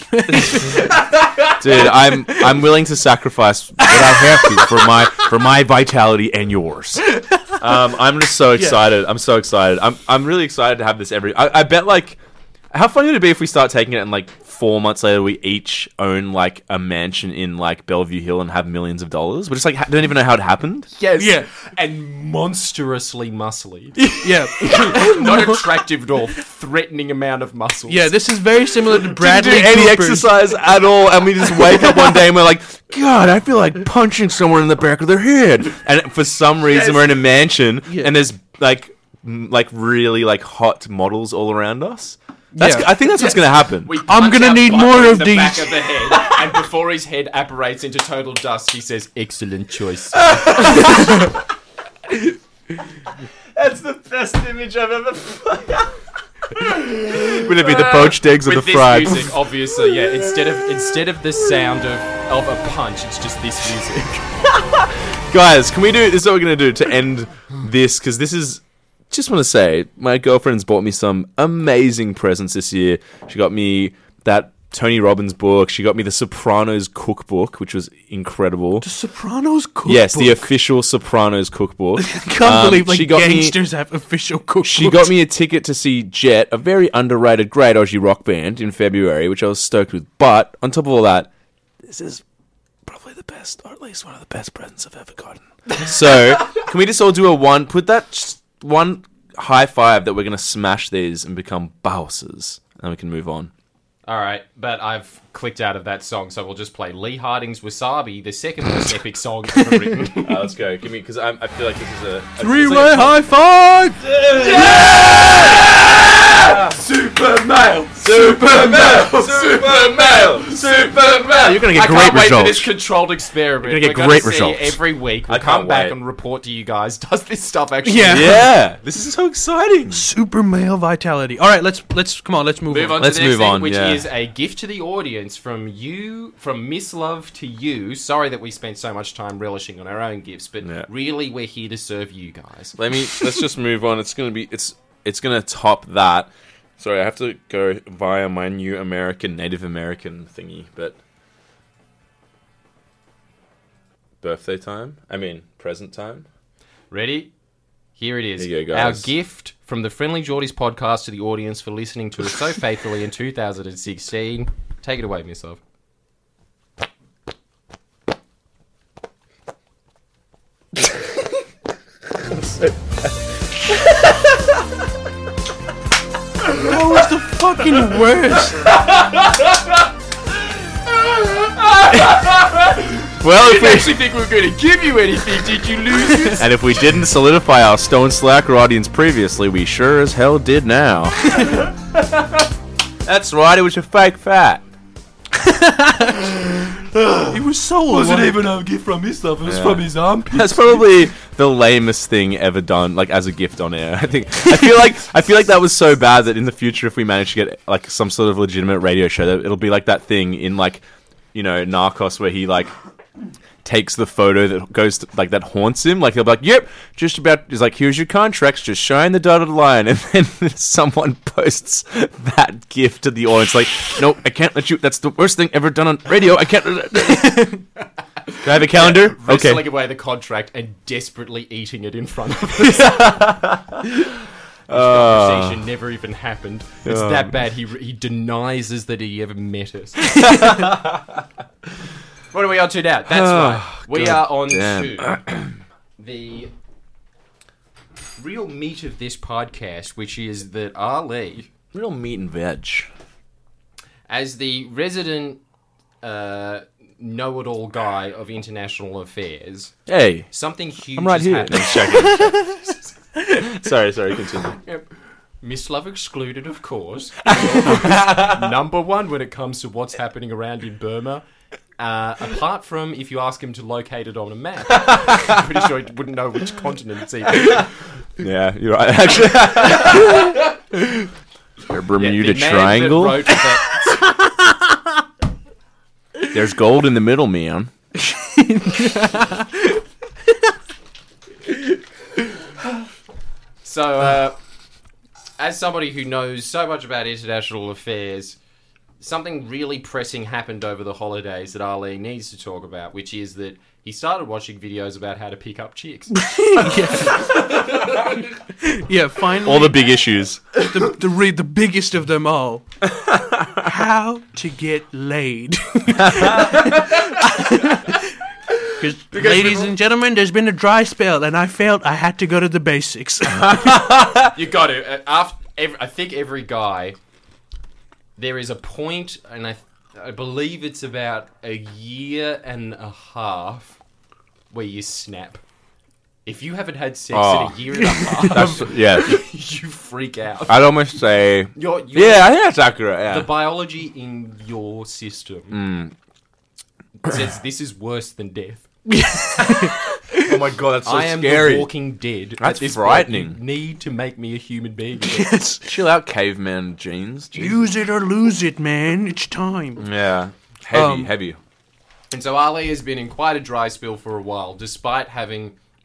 [SPEAKER 2] Dude, I'm willing to sacrifice what I have to for my vitality and yours. I'm just so excited. I'm so excited. I'm really excited to have this I bet, like, how funny would it be if we start taking it and like 4 months later we each own like a mansion in like Bellevue Hill and have millions of dollars? We just like don't even know how it happened.
[SPEAKER 1] Yes.
[SPEAKER 3] Yeah.
[SPEAKER 1] And monstrously muscly.
[SPEAKER 3] Yeah,
[SPEAKER 1] Not attractive at all. Threatening amount of muscles.
[SPEAKER 3] yeah. This is very similar to Bradley
[SPEAKER 2] Didn't do any
[SPEAKER 3] Cooper's.
[SPEAKER 2] exercise at all, and we just wake up one day and we're like, God, I feel like punching someone in the back of their head. And for some reason, we're in a mansion, and there's like really like hot models all around us.
[SPEAKER 3] Yeah.
[SPEAKER 2] I think that's what's going to happen.
[SPEAKER 1] We
[SPEAKER 3] I'm
[SPEAKER 1] punch
[SPEAKER 3] gonna
[SPEAKER 1] our
[SPEAKER 3] need
[SPEAKER 1] butler
[SPEAKER 3] more
[SPEAKER 1] in
[SPEAKER 3] of
[SPEAKER 1] the
[SPEAKER 3] these.
[SPEAKER 1] back of the head, and before his head apparates into total dust, he says, "Excellent choice."
[SPEAKER 2] That's the best image I've ever. Would it be the poached eggs or the
[SPEAKER 1] With this
[SPEAKER 2] fried?
[SPEAKER 1] music, obviously, yeah. Instead of the sound of a punch, it's just this music.
[SPEAKER 2] Guys, can we do this? Is what we're going to do to end this, because this is just want to say, my girlfriend's bought me some amazing presents this year. She got me that Tony Robbins book. She got me the Sopranos cookbook, which was incredible.
[SPEAKER 3] The Sopranos cookbook?
[SPEAKER 2] Yes, the official Sopranos cookbook.
[SPEAKER 3] I can't believe
[SPEAKER 2] she got
[SPEAKER 3] gangsters have official cookbooks.
[SPEAKER 2] She got me a ticket to see Jet, a very underrated, great Aussie rock band, in February, which I was stoked with. But on top of all that, this is probably the best, or at least one of the best presents I've ever gotten. So, can we just all do put that one high five that we're going to smash these and become bosses, and we can move on.
[SPEAKER 1] All right, but I've clicked out of that song, so we'll just play Lee Harding's Wasabi, the second most epic song ever written.
[SPEAKER 2] Let's go. Give me, because I feel like this is a
[SPEAKER 3] three-way high five!
[SPEAKER 2] Yeah! Super male! Super male! Super male! Super male!
[SPEAKER 4] You're going to
[SPEAKER 1] I
[SPEAKER 4] get great
[SPEAKER 1] can't wait for
[SPEAKER 4] results.
[SPEAKER 1] this controlled experiment.
[SPEAKER 4] You're gonna get
[SPEAKER 1] We're
[SPEAKER 4] great
[SPEAKER 1] see
[SPEAKER 4] results.
[SPEAKER 1] every week. We'll
[SPEAKER 2] I can't
[SPEAKER 1] come back
[SPEAKER 2] wait.
[SPEAKER 1] and report to you guys. Does this stuff actually
[SPEAKER 3] Yeah.
[SPEAKER 2] Yeah! This is so exciting!
[SPEAKER 3] Super male vitality. All right, let's come on. Let's move
[SPEAKER 1] move on
[SPEAKER 2] Let's
[SPEAKER 1] to the next
[SPEAKER 2] move
[SPEAKER 1] thing,
[SPEAKER 2] on,
[SPEAKER 1] which
[SPEAKER 2] yeah.
[SPEAKER 1] is a gift to the audience from you, from Miss Love to you. Sorry that we spent so much time relishing on our own gifts, but
[SPEAKER 2] Yeah.
[SPEAKER 1] really we're here to serve you guys.
[SPEAKER 2] Let's just move on. It's gonna top that. Sorry, I have to go via my new Native American thingy, but present time.
[SPEAKER 1] Ready? Here it is.
[SPEAKER 2] Here you go,
[SPEAKER 1] Our
[SPEAKER 2] guys.
[SPEAKER 1] gift from the Friendly Geordies podcast to the audience for listening to us so faithfully in 2016. Take it away, Miss Love.
[SPEAKER 3] That was the fucking worst.
[SPEAKER 2] Well,
[SPEAKER 1] I didn't actually think we were going to give you anything. Did you lose it?
[SPEAKER 2] and if we didn't solidify our Stone Slacker audience previously, we sure as hell did now. That's right, it was a fake fat.
[SPEAKER 3] It was so
[SPEAKER 1] even a gift from Miss Love. It was from his armpit.
[SPEAKER 2] That's probably the lamest thing ever done, like as a gift on air. I feel like that was so bad that in the future, if we manage to get like some sort of legitimate radio show, that it'll be like that thing in like, Narcos where he like takes the photo that goes to, like that haunts him. Like he'll be like, "Yep, just about." He's like, "Here's your contracts. Just shine the dotted line." And then someone posts that gift to the audience, like, "No, I can't let you. That's the worst thing ever done on radio. I can't." Can I have a calendar? Okay.
[SPEAKER 1] Wrestling away the contract and desperately eating it in front of us. This conversation never even happened. It's that bad. He denies us that he ever met us. What are we on to now? That's right. We are on to the real meat of this podcast, which is that Ali,
[SPEAKER 2] Real meat and veg.
[SPEAKER 1] as the resident know-it-all guy of international affairs,
[SPEAKER 2] Hey,
[SPEAKER 1] something huge
[SPEAKER 2] I'm right
[SPEAKER 1] is
[SPEAKER 2] here.
[SPEAKER 1] happening.
[SPEAKER 2] Sorry, continue.
[SPEAKER 1] Yep. Miss Love excluded, of course. Number one when it comes to what's happening around in Burma. Apart from if you ask him to locate it on a map. I'm pretty sure he wouldn't know which continent it's even.
[SPEAKER 2] Yeah, you're right. Actually, your Bermuda
[SPEAKER 1] the man
[SPEAKER 2] Triangle.
[SPEAKER 1] that wrote that-
[SPEAKER 2] There's gold in the middle, man.
[SPEAKER 1] So, as somebody who knows so much about international affairs, something really pressing happened over the holidays that Ali needs to talk about, which is that he started watching videos about how to pick up chicks.
[SPEAKER 3] Yeah, finally.
[SPEAKER 2] All the big issues.
[SPEAKER 3] the biggest of them all. How to get laid. Because, ladies and gentlemen, there's been a dry spell, and I felt I had to go to the basics.
[SPEAKER 1] You got to. I think every guy, there is a point, and I believe it's about a year and a half, where you snap. If you haven't had sex in a year and a half,
[SPEAKER 2] You
[SPEAKER 1] freak out.
[SPEAKER 2] I'd almost say.
[SPEAKER 1] Your
[SPEAKER 2] Yeah, I think that's accurate. Yeah.
[SPEAKER 1] The biology in your system says this is worse than death.
[SPEAKER 2] Oh my god, that's so
[SPEAKER 1] I am
[SPEAKER 2] scary.
[SPEAKER 1] the Walking Dead.
[SPEAKER 2] That's
[SPEAKER 1] At this
[SPEAKER 2] frightening.
[SPEAKER 1] point, you need to make me a human being.
[SPEAKER 3] Yes.
[SPEAKER 2] Chill out, caveman jeans.
[SPEAKER 3] Use it or lose it, man. It's time.
[SPEAKER 2] Yeah. Heavy.
[SPEAKER 1] And so Ali has been in quite a dry spell for a while, despite having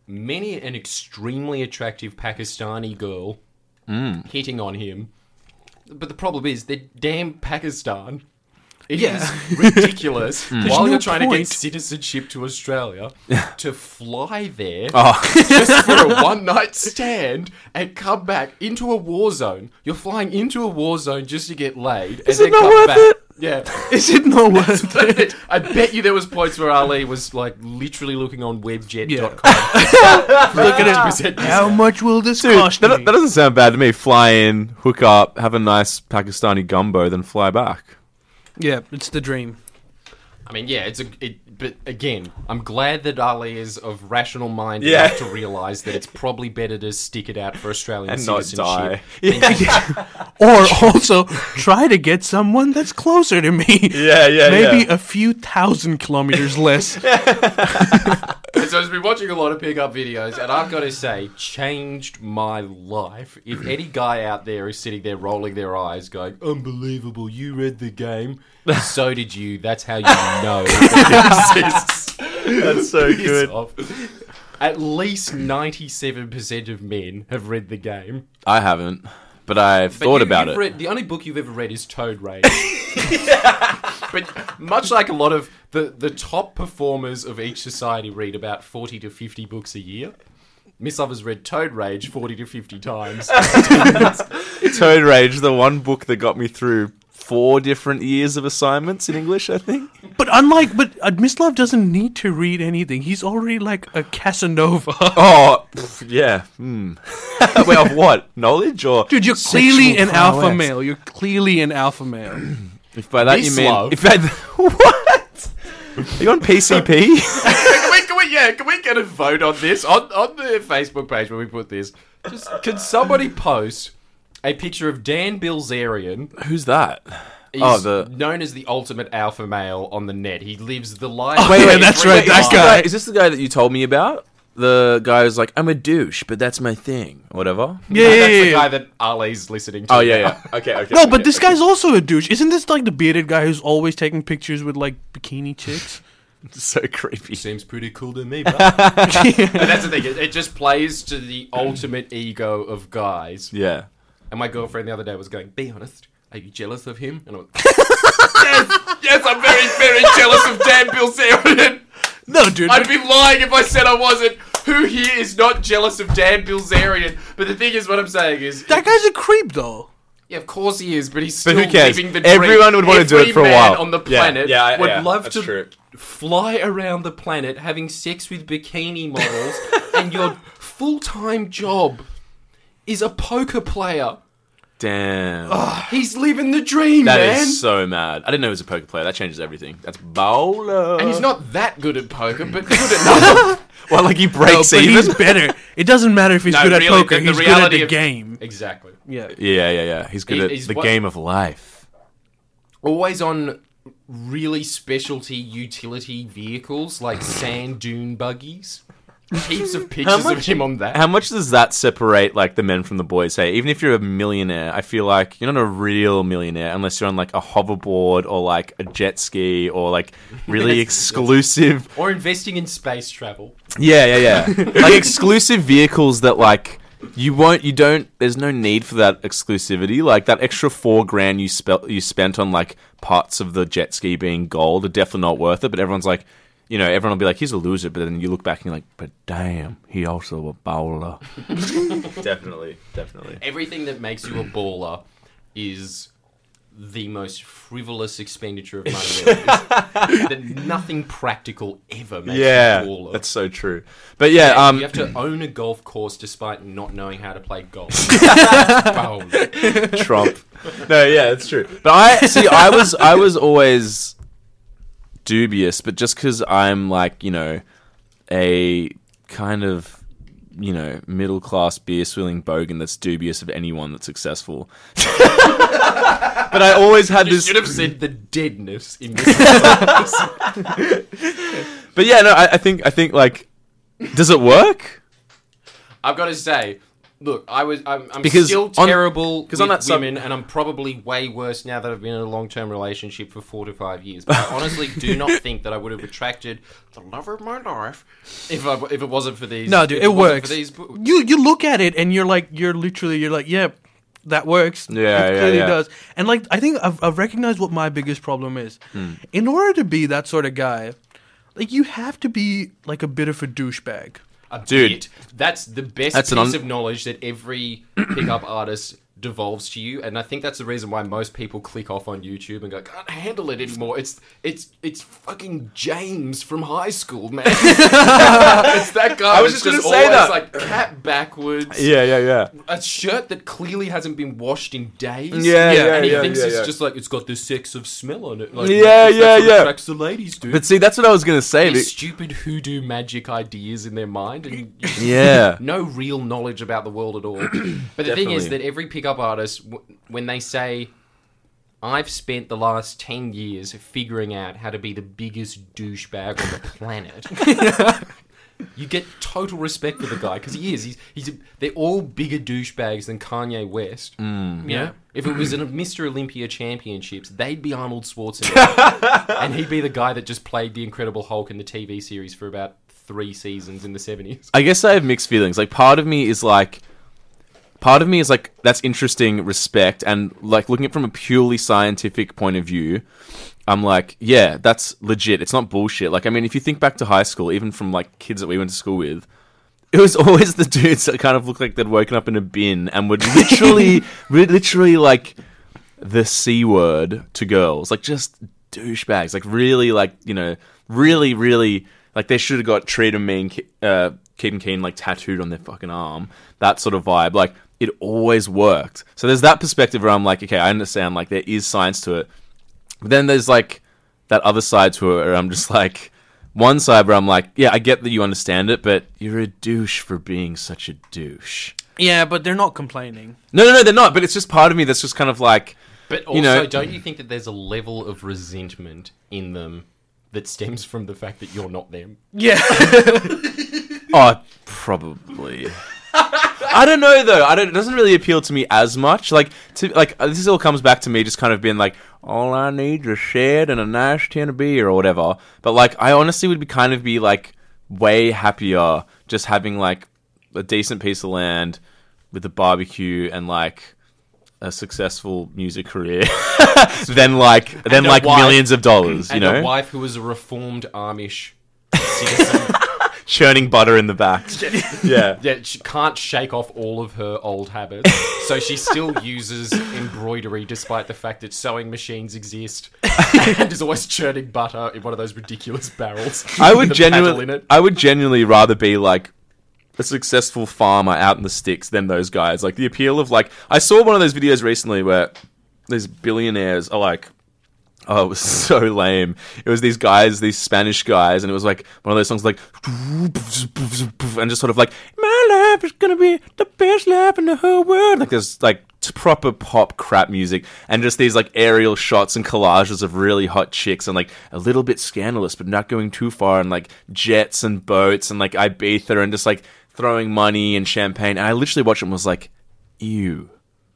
[SPEAKER 1] many an extremely attractive Pakistani girl hitting on him. But the problem is, they're damn Pakistan. It is ridiculous while you're trying to get citizenship to Australia to fly there just for a one-night stand and come back into a war zone. You're flying into a war zone just to get laid and then come back. Yeah.
[SPEAKER 3] Is it not worth it?
[SPEAKER 1] I bet you there was points where Ali was like literally looking on webjet.com.
[SPEAKER 3] Looking at how much will this cost me?
[SPEAKER 2] That doesn't sound bad to me. Fly in, hook up, have a nice Pakistani gumbo, then fly back.
[SPEAKER 3] Yeah, it's the dream.
[SPEAKER 1] I mean, yeah, but again, I'm glad that Ali is of rational mind enough to realise that it's probably better to stick it out for Australian
[SPEAKER 2] and not
[SPEAKER 1] citizenship.
[SPEAKER 2] die.
[SPEAKER 3] Or also try to get someone that's closer to me. Maybe a few thousand kilometers less.
[SPEAKER 1] And so I've been watching a lot of pickup videos, and I've got to say, changed my life. If any guy out there is sitting there rolling their eyes going, unbelievable, you read the game. So did you. That's how you know it exists.
[SPEAKER 2] That's so good.
[SPEAKER 1] At least 97% of men have read the game.
[SPEAKER 2] I haven't, but I've thought about it.
[SPEAKER 1] The only book you've ever read is Toad Rage. But much like a lot of the top performers of each society read about 40 to 50 books a year, Miss Love has read Toad Rage 40 to 50 times.
[SPEAKER 2] Toad Rage, the one book that got me through 4 different years of assignments in English, I think.
[SPEAKER 3] But Miss Love doesn't need to read anything. He's already like a Casanova.
[SPEAKER 2] Oh, yeah. Wait, of what? Knowledge or
[SPEAKER 3] dude, you're clearly an alpha male. You're clearly an alpha male.
[SPEAKER 2] If by that
[SPEAKER 1] Miss
[SPEAKER 2] you mean...
[SPEAKER 1] Love.
[SPEAKER 2] What? Are you on PCP?
[SPEAKER 1] Can we get a vote on this? On the Facebook page where we put this, can somebody post a picture of Dan Bilzerian?
[SPEAKER 2] Who's that?
[SPEAKER 1] He's known as the ultimate alpha male on the net. He lives the life...
[SPEAKER 3] Oh, wait, that's right, that guy.
[SPEAKER 2] Is this the guy that you told me about? The guy who's like, I'm a douche, but that's my thing. Or whatever.
[SPEAKER 3] Yeah,
[SPEAKER 1] that's the guy that Ali's listening to.
[SPEAKER 2] Oh, yeah. Okay.
[SPEAKER 3] No, but this guy's also a douche. Isn't this like the bearded guy who's always taking pictures with like bikini chicks?
[SPEAKER 2] So creepy.
[SPEAKER 1] Seems pretty cool to me, bro. And that's the thing. It just plays to the ultimate ego of guys.
[SPEAKER 2] Yeah.
[SPEAKER 1] And my girlfriend the other day was going, be honest, are you jealous of him? And I was yes, I'm very, very jealous of Dan Bilzerian.
[SPEAKER 3] No, dude.
[SPEAKER 1] I'd be lying if I said I wasn't. Who here is not jealous of Dan Bilzerian? But the thing is, what I'm saying is...
[SPEAKER 3] That guy's a creep, though.
[SPEAKER 1] Yeah, of course he is, but he's still
[SPEAKER 2] who cares?
[SPEAKER 1] living the dream.
[SPEAKER 2] Everyone would want to do it for a while.
[SPEAKER 1] On the planet would love to
[SPEAKER 2] true.
[SPEAKER 1] fly around the planet having sex with bikini models, and your full-time job is a poker player.
[SPEAKER 2] Damn.
[SPEAKER 1] He's living the dream,
[SPEAKER 2] That
[SPEAKER 1] man.
[SPEAKER 2] is so mad. I didn't know he was a poker player. That changes everything. That's bowler.
[SPEAKER 1] And he's not that good at poker, but good enough.
[SPEAKER 2] Well, like he breaks
[SPEAKER 3] but
[SPEAKER 2] even.
[SPEAKER 3] he's better. It doesn't matter if he's good at poker. He's good at the game.
[SPEAKER 1] Exactly.
[SPEAKER 3] Yeah.
[SPEAKER 2] Yeah. He's good at the game of life.
[SPEAKER 1] Always on really specialty utility vehicles like sand dune buggies. Heaps of pictures of him on that.
[SPEAKER 2] How much does that separate like the men from the boys? Hey, even if you're a millionaire, I feel like you're not a real millionaire unless you're on like a hoverboard or like a jet ski or like really exclusive
[SPEAKER 1] or investing in space travel.
[SPEAKER 2] Yeah. Like exclusive vehicles that like there's no need for that exclusivity. Like that extra $4,000 you spent on like parts of the jet ski being gold are definitely not worth it, but everyone's like, you know, everyone will be like, he's a loser, but then you look back and you're like, but damn, he also a bowler. Definitely.
[SPEAKER 1] Everything that makes you a baller is the most frivolous expenditure of money there is. That nothing practical ever makes you a baller.
[SPEAKER 2] That's so true. But yeah,
[SPEAKER 1] you have to own a golf course despite not knowing how to play golf. Bowler.
[SPEAKER 2] Trump. No, yeah, that's true. But I was always dubious, but just because I'm like, you know, a kind of, you know, middle class beer swilling bogan that's dubious of anyone that's successful. But I always had this.
[SPEAKER 1] You should have said the deadness in this.
[SPEAKER 2] But yeah, no, I think like, does it work?
[SPEAKER 1] I've got to say, Look, I'm
[SPEAKER 2] Because
[SPEAKER 1] still
[SPEAKER 2] on-
[SPEAKER 1] terrible with
[SPEAKER 2] on that sub-
[SPEAKER 1] women, and I'm probably way worse now that I've been in a long-term relationship for 4 to 5 years. But I honestly do not think that I would have attracted the love of my life if it wasn't for these.
[SPEAKER 3] No, dude,
[SPEAKER 1] if
[SPEAKER 3] it
[SPEAKER 1] wasn't
[SPEAKER 3] works.
[SPEAKER 1] For these,
[SPEAKER 3] You look at it and you're like, yeah, that works.
[SPEAKER 2] Yeah,
[SPEAKER 3] it clearly
[SPEAKER 2] yeah.
[SPEAKER 3] does. And like, I think I've recognized what my biggest problem is. In order to be that sort of guy, like you have to be like a bit of a douchebag.
[SPEAKER 2] Dude.
[SPEAKER 1] bit. That's the best
[SPEAKER 2] That's
[SPEAKER 1] piece of knowledge that every pickup artist devolves to you, and I think that's the reason why most people click off on YouTube and go, can't handle it anymore. It's fucking James from high school, man. It's that guy.
[SPEAKER 2] I was
[SPEAKER 1] that's
[SPEAKER 2] just gonna
[SPEAKER 1] just
[SPEAKER 2] say
[SPEAKER 1] always,
[SPEAKER 2] that.
[SPEAKER 1] like cap backwards.
[SPEAKER 2] Yeah.
[SPEAKER 1] A shirt that clearly hasn't been washed in days.
[SPEAKER 2] Yeah,
[SPEAKER 1] and he
[SPEAKER 2] yeah,
[SPEAKER 1] thinks
[SPEAKER 2] yeah,
[SPEAKER 1] it's
[SPEAKER 2] yeah.
[SPEAKER 1] just like it's got the sex of smell on it. Like,
[SPEAKER 2] Yeah,
[SPEAKER 1] that's
[SPEAKER 2] yeah,
[SPEAKER 1] what
[SPEAKER 2] yeah.
[SPEAKER 1] attracts the ladies, dude.
[SPEAKER 2] But see, that's what I was gonna say.
[SPEAKER 1] These stupid hoodoo magic ideas in their mind, and
[SPEAKER 2] Yeah.
[SPEAKER 1] no real knowledge about the world at all. But the thing is
[SPEAKER 2] Definitely.
[SPEAKER 1] that every pickup artist, when they say, I've spent the last 10 years figuring out how to be the biggest douchebag on the planet, you get total respect for the guy, because he is. They're all bigger douchebags than Kanye West. You know? If it was a Mr. Olympia Championships, they'd be Arnold Schwarzenegger. And he'd be the guy that just played the Incredible Hulk in the TV series for about 3 seasons in the 70s.
[SPEAKER 2] I guess I have mixed feelings. Like, part of me is like, that's interesting respect, and like looking at it from a purely scientific point of view, I'm like, yeah, that's legit. It's not bullshit. Like, I mean, if you think back to high school, even from like kids that we went to school with, it was always the dudes that kind of looked like they'd woken up in a bin and would literally like the C word to girls, like just douchebags, like really, like, you know, really, like they should have got Treat 'em Mean, Keep 'em Keen like tattooed on their fucking arm. That sort of vibe. Like, it always worked. So there's that perspective where I'm like, okay, I understand, like there is science to it. But then there's like that other side to it where I'm just like, one side where I'm like, yeah, I get that you understand it, but you're a douche for being such a douche.
[SPEAKER 3] Yeah, but they're not complaining.
[SPEAKER 2] No, they're not. But it's just part of me that's just kind of like,
[SPEAKER 1] But also,
[SPEAKER 2] you know,
[SPEAKER 1] don't you think that there's a level of resentment in them that stems from the fact that you're not them?
[SPEAKER 3] Yeah.
[SPEAKER 2] oh, probably. I don't know though. It doesn't really appeal to me as much. Like this all comes back to me just kind of being like, all I need is a shed and a nice tin of beer or whatever. But like, I honestly would be like way happier just having like a decent piece of land with a barbecue and like a successful music career than like
[SPEAKER 1] a wife.
[SPEAKER 2] millions of dollars. You
[SPEAKER 1] And
[SPEAKER 2] know,
[SPEAKER 1] a wife who was a reformed Amish citizen.
[SPEAKER 2] churning butter in the back. Yeah.
[SPEAKER 1] Yeah, she can't shake off all of her old habits, so she still uses embroidery despite the fact that sewing machines exist, and is always churning butter in one of those ridiculous barrels.
[SPEAKER 2] I would
[SPEAKER 1] with a paddle in it.
[SPEAKER 2] genuinely rather be like a successful farmer out in the sticks than those guys. Like the appeal of like, I saw one of those videos recently where these billionaires are like, oh, it was so lame. It was these guys, these Spanish guys, and it was like one of those songs like, and just sort of like, my life is gonna be the best life in the whole world. Like there's like proper pop crap music, and just these like aerial shots and collages of really hot chicks, and like a little bit scandalous, but not going too far, and like jets and boats and like Ibiza and just like throwing money and champagne. And I literally watched it and was like, ew.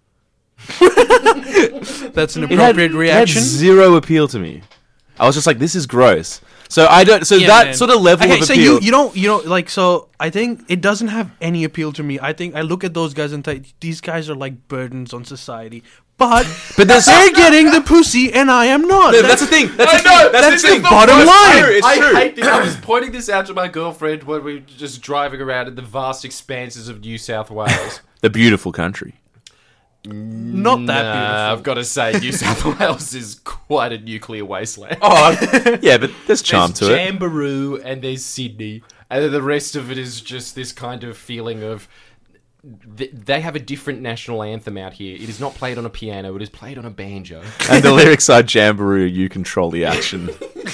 [SPEAKER 3] That's an appropriate reaction.
[SPEAKER 2] It had zero appeal to me. I was just like, this is gross. So I don't. So
[SPEAKER 3] Yeah,
[SPEAKER 2] that
[SPEAKER 3] man.
[SPEAKER 2] sort of level
[SPEAKER 3] Okay,
[SPEAKER 2] of
[SPEAKER 3] so
[SPEAKER 2] appeal.
[SPEAKER 3] you don't like. So I think it doesn't have any appeal to me. I think I look at those guys and think these guys are like burdens on society. But they're getting the pussy and I am not.
[SPEAKER 2] That's the thing. That's the
[SPEAKER 1] I know,
[SPEAKER 2] thing. That's the
[SPEAKER 3] the
[SPEAKER 2] thing.
[SPEAKER 3] bottom
[SPEAKER 2] It's
[SPEAKER 3] line.
[SPEAKER 2] true, It's
[SPEAKER 1] I
[SPEAKER 2] true.
[SPEAKER 1] hate this. I was pointing this out to my girlfriend when we were just driving around in the vast expanses of New South Wales.
[SPEAKER 2] The beautiful country.
[SPEAKER 3] Not that
[SPEAKER 1] I've
[SPEAKER 3] beautiful.
[SPEAKER 1] got to say, New South Wales is quite a nuclear wasteland.
[SPEAKER 2] Oh, yeah, but there's charm
[SPEAKER 1] There's
[SPEAKER 2] to it.
[SPEAKER 1] Jamboree and there's Sydney, and then the rest of it is just this kind of feeling of they have a different national anthem out here. It is not played on a piano; it is played on a banjo.
[SPEAKER 2] And the lyrics are Jamboree, you control the action.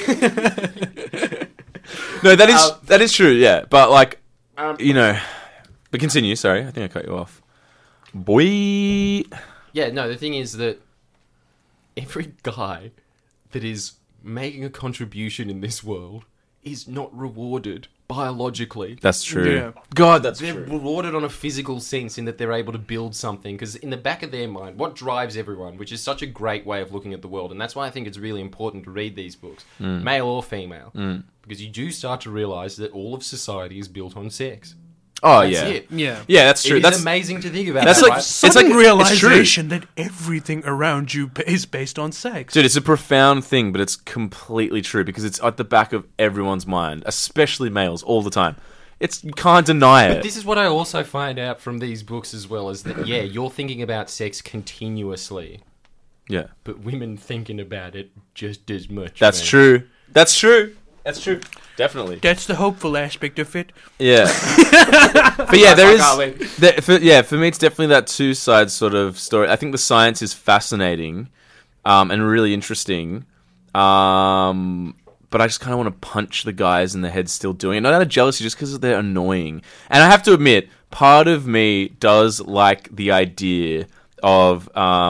[SPEAKER 2] No, that is true. Yeah, but like, you know, but continue. Sorry, I think I cut you off. Boy.
[SPEAKER 1] Yeah, no, the thing is that every guy that is making a contribution in this world is not rewarded biologically.
[SPEAKER 2] That's true.
[SPEAKER 3] Yeah.
[SPEAKER 2] God, that's
[SPEAKER 1] They're
[SPEAKER 2] true.
[SPEAKER 1] rewarded on a physical sense in that they're able to build something. Because in the back of their mind, what drives everyone, which is such a great way of looking at the world, and that's why I think it's really important to read these books, male or female, because you do start to realize that all of society is built on sex.
[SPEAKER 2] Oh,
[SPEAKER 1] That's
[SPEAKER 2] yeah.
[SPEAKER 1] it.
[SPEAKER 3] Yeah.
[SPEAKER 2] Yeah, that's true.
[SPEAKER 1] It is
[SPEAKER 2] That's
[SPEAKER 1] amazing to think about.
[SPEAKER 2] that's
[SPEAKER 1] that,
[SPEAKER 2] like-
[SPEAKER 1] right?
[SPEAKER 2] It's like-
[SPEAKER 3] Sudden
[SPEAKER 2] it's
[SPEAKER 3] realization that everything around you is based on sex.
[SPEAKER 2] Dude, it's a profound thing, but it's completely true because it's at the back of everyone's mind, especially males, all the time. You can't deny it.
[SPEAKER 1] This is what I also find out from these books as well, is that, you're thinking about sex continuously,
[SPEAKER 2] Yeah.
[SPEAKER 1] but women thinking about it just as much.
[SPEAKER 2] That's
[SPEAKER 1] man.
[SPEAKER 2] true. That's true. That's true. Definitely.
[SPEAKER 3] That's the hopeful aspect of it.
[SPEAKER 2] Yeah. But yeah, there
[SPEAKER 1] Fuck,
[SPEAKER 2] is... for me, it's definitely that two-side sort of story. I think the science is fascinating and really interesting. But I just kind of want to punch the guys in the head still doing it. Not out of jealousy, just because they're annoying. And I have to admit, part of me does like the idea of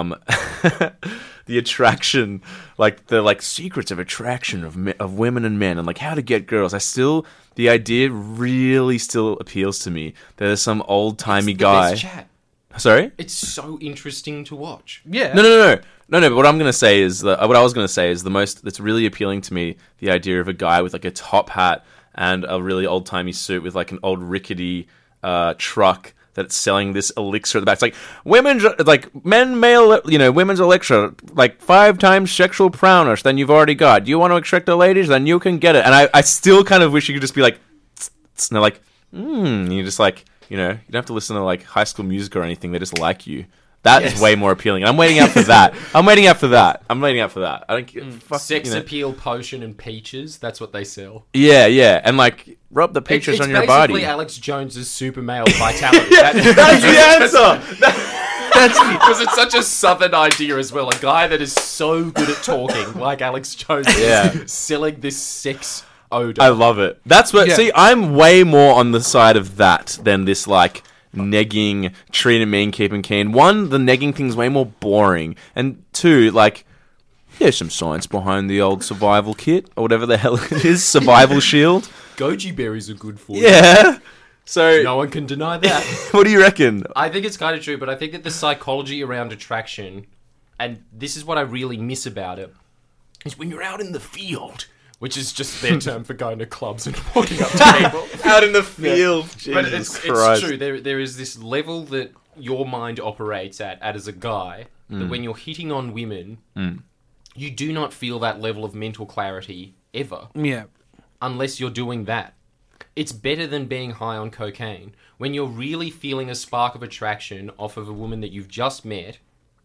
[SPEAKER 2] the attraction, like the secrets of attraction of women and men, and like how to get girls. The idea really still appeals to me. There's some old timey
[SPEAKER 1] It's the
[SPEAKER 2] guy.
[SPEAKER 1] best chat.
[SPEAKER 2] Sorry.
[SPEAKER 1] It's so interesting to watch.
[SPEAKER 3] Yeah.
[SPEAKER 2] No. But what I'm gonna say is what I was gonna say is the most that's really appealing to me. The idea of a guy with like a top hat and a really old timey suit with like an old rickety truck that's selling this elixir at the back. It's like women's women's elixir, like 5 times sexual prowess than you've already got. Do you want to extract the ladies? Then you can get it. And I still kind of wish you could just be like, and they're like, and you're just like, you don't have to listen to like High School Music or anything. They just like you. That is way more appealing. And I'm waiting out for that. I don't fuck,
[SPEAKER 1] Sex appeal potion and peaches. That's what they sell.
[SPEAKER 2] Yeah. And like, rub the peaches on your body.
[SPEAKER 1] It's basically Alex Jones's super male vitality.
[SPEAKER 2] That's the answer.
[SPEAKER 1] That's because it's such a southern idea as well. A guy that is so good at talking, like Alex Jones, is selling this sex odor.
[SPEAKER 2] I love it. That's what. See, I'm way more on the side of that than this like negging, treat him mean, keep him keen. 1, the negging thing's way more boring, and 2, like, there's some science behind the old survival kit or whatever the hell it is, survival shield.
[SPEAKER 1] Goji berries are good for you.
[SPEAKER 2] Yeah. So,
[SPEAKER 1] No one can deny that.
[SPEAKER 2] what do you reckon?
[SPEAKER 1] I think it's kind of true, but I think that the psychology around attraction, and this is what I really miss about it, is when you're out in the field, which is just their term for going to clubs and walking up to people.
[SPEAKER 2] Out in the field.
[SPEAKER 1] But
[SPEAKER 2] Jesus
[SPEAKER 1] it's
[SPEAKER 2] Christ.
[SPEAKER 1] true. There is this level that your mind operates at as a guy, that when you're hitting on women, you do not feel that level of mental clarity ever,
[SPEAKER 3] Yeah.
[SPEAKER 1] unless you're doing that. It's better than being high on cocaine. When you're really feeling a spark of attraction off of a woman that you've just met,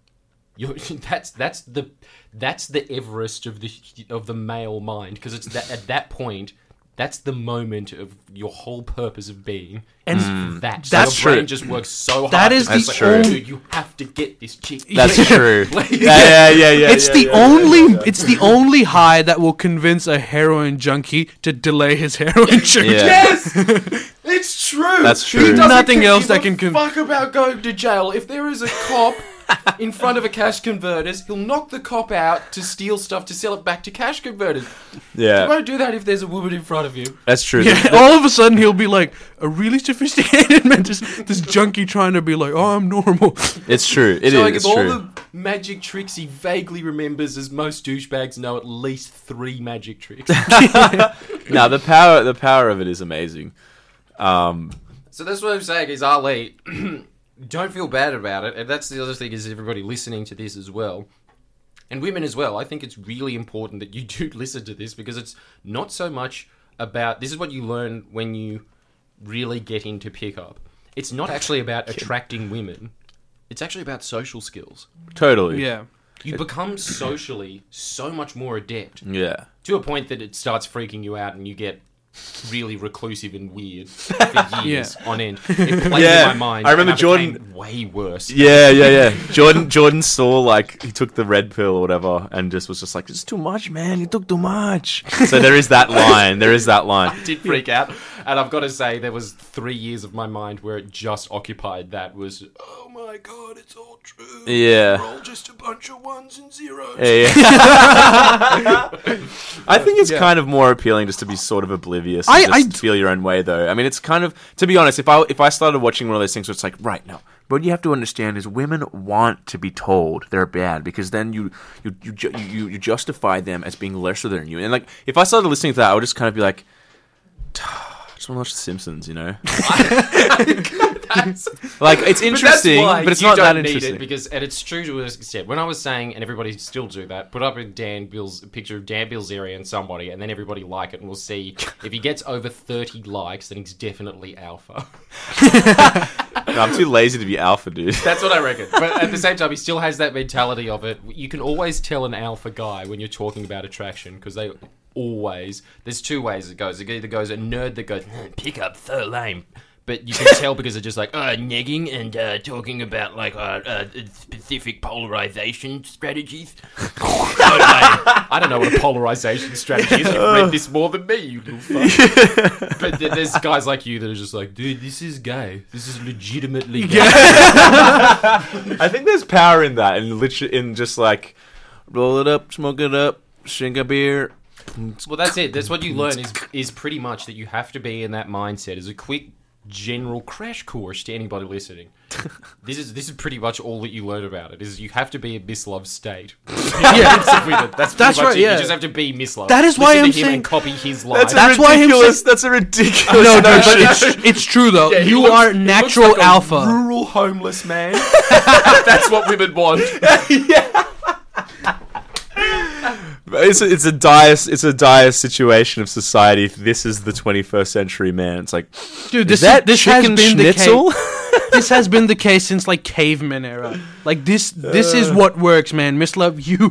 [SPEAKER 1] that's the Everest of the male mind, because it's at that point, that's the moment of your whole purpose of being.
[SPEAKER 3] And
[SPEAKER 1] That's
[SPEAKER 3] that's
[SPEAKER 1] your brain
[SPEAKER 3] true.
[SPEAKER 1] just works so hard.
[SPEAKER 3] That is
[SPEAKER 1] to
[SPEAKER 3] the
[SPEAKER 1] just
[SPEAKER 2] true.
[SPEAKER 1] Dude, you have to get this chick.
[SPEAKER 2] That's true.
[SPEAKER 1] Like-
[SPEAKER 2] Yeah.
[SPEAKER 3] It's the only high that will convince a heroin junkie to delay his heroin journey.
[SPEAKER 2] Yeah.
[SPEAKER 1] Yes, it's true.
[SPEAKER 2] That's
[SPEAKER 1] He
[SPEAKER 2] true.
[SPEAKER 1] doesn't
[SPEAKER 3] Nothing
[SPEAKER 1] give
[SPEAKER 3] else
[SPEAKER 1] a
[SPEAKER 3] that can
[SPEAKER 1] fuck about going to jail. If there is a cop in front of a cash converters, he'll knock the cop out to steal stuff to sell it back to cash converters. You
[SPEAKER 2] Yeah.
[SPEAKER 1] won't do that if there's a woman in front of you.
[SPEAKER 2] That's true.
[SPEAKER 3] Yeah, all of a sudden he'll be like a really sophisticated man, just this junkie trying to be like, oh, I'm normal.
[SPEAKER 2] It's true. It
[SPEAKER 1] So
[SPEAKER 2] is.
[SPEAKER 1] like,
[SPEAKER 2] It's
[SPEAKER 1] if all
[SPEAKER 2] true.
[SPEAKER 1] the magic tricks he vaguely remembers, as most douchebags know at least 3 magic tricks.
[SPEAKER 2] No, the power of it is amazing.
[SPEAKER 1] So that's what I'm saying is, Ali, don't feel bad about it. And that's the other thing, is everybody listening to this as well, and women as well. I think it's really important that you do listen to this, because it's not so much about, this is what you learn when you really get into pickup. It's not actually about attracting women. It's actually about social skills.
[SPEAKER 2] Totally.
[SPEAKER 3] Yeah.
[SPEAKER 1] You become socially so much more adept,
[SPEAKER 2] Yeah.
[SPEAKER 1] to a point that it starts freaking you out and you get really reclusive and weird for years on end. It played in my mind.
[SPEAKER 2] I remember
[SPEAKER 1] and
[SPEAKER 2] Jordan-
[SPEAKER 1] became way worse.
[SPEAKER 2] Yeah. Jordan saw, like, he took the red pill or whatever and just was just like, it's too much, man. You took too much. So there is that line.
[SPEAKER 1] I did freak out. And I've got to say, there was 3 years of my mind where it just occupied that was, oh my god, it's all true.
[SPEAKER 2] Yeah.
[SPEAKER 1] We're all just a bunch of ones and zeros.
[SPEAKER 2] Yeah. I think it's kind of more appealing just to be sort of oblivious and just feel your own way, though. I mean, it's kind of, to be honest, if I started watching one of those things where it's like, right, now, what you have to understand is women want to be told they're bad, because then you justify them as being lesser than you. And like, if I started listening to that, I would just kind of be like, I just want to watch The Simpsons, you know? Like, it's interesting, but it's not that interesting.
[SPEAKER 1] It because, and it's true to an extent. When I was saying, and everybody still do that, put up a picture of Dan Bilzerian and somebody, and then everybody like it, and we'll see if he gets over 30 likes, then he's definitely alpha.
[SPEAKER 2] No, I'm too lazy to be alpha, dude.
[SPEAKER 1] That's what I reckon. But at the same time, he still has that mentality of it. You can always tell an alpha guy when you're talking about attraction, because they always... There's two ways it goes. It either goes a nerd that goes, pick up so lame. But you can tell because they're just like, negging and talking about like specific polarization strategies. I don't know what a polarization strategy is. You've read this more than me, you little fuck. But there's guys like you that are just like, dude, this is gay. This is legitimately gay.
[SPEAKER 2] I think there's power in that, in just like, roll it up, smoke it up, drink a beer.
[SPEAKER 1] Well, that's it. That's what you learn is pretty much that you have to be in that mindset. As a quick general crash course to anybody listening. This is pretty much all that you learn about it. Is you have to be a mislove state. That's right. Yeah. You just have to be mislove.
[SPEAKER 3] That is why I'm saying
[SPEAKER 1] and copy his life.
[SPEAKER 2] That's a ridiculous.
[SPEAKER 3] No, but it's true though. Yeah, you are natural like alpha.
[SPEAKER 1] Rural homeless man. That's what women want.
[SPEAKER 2] Yeah. It's a dire situation of society. If this is the 21st century, man, it's like,
[SPEAKER 3] dude, this has been schnitzel? This has been the case since like caveman era. Like this is what works, man. Mislove you.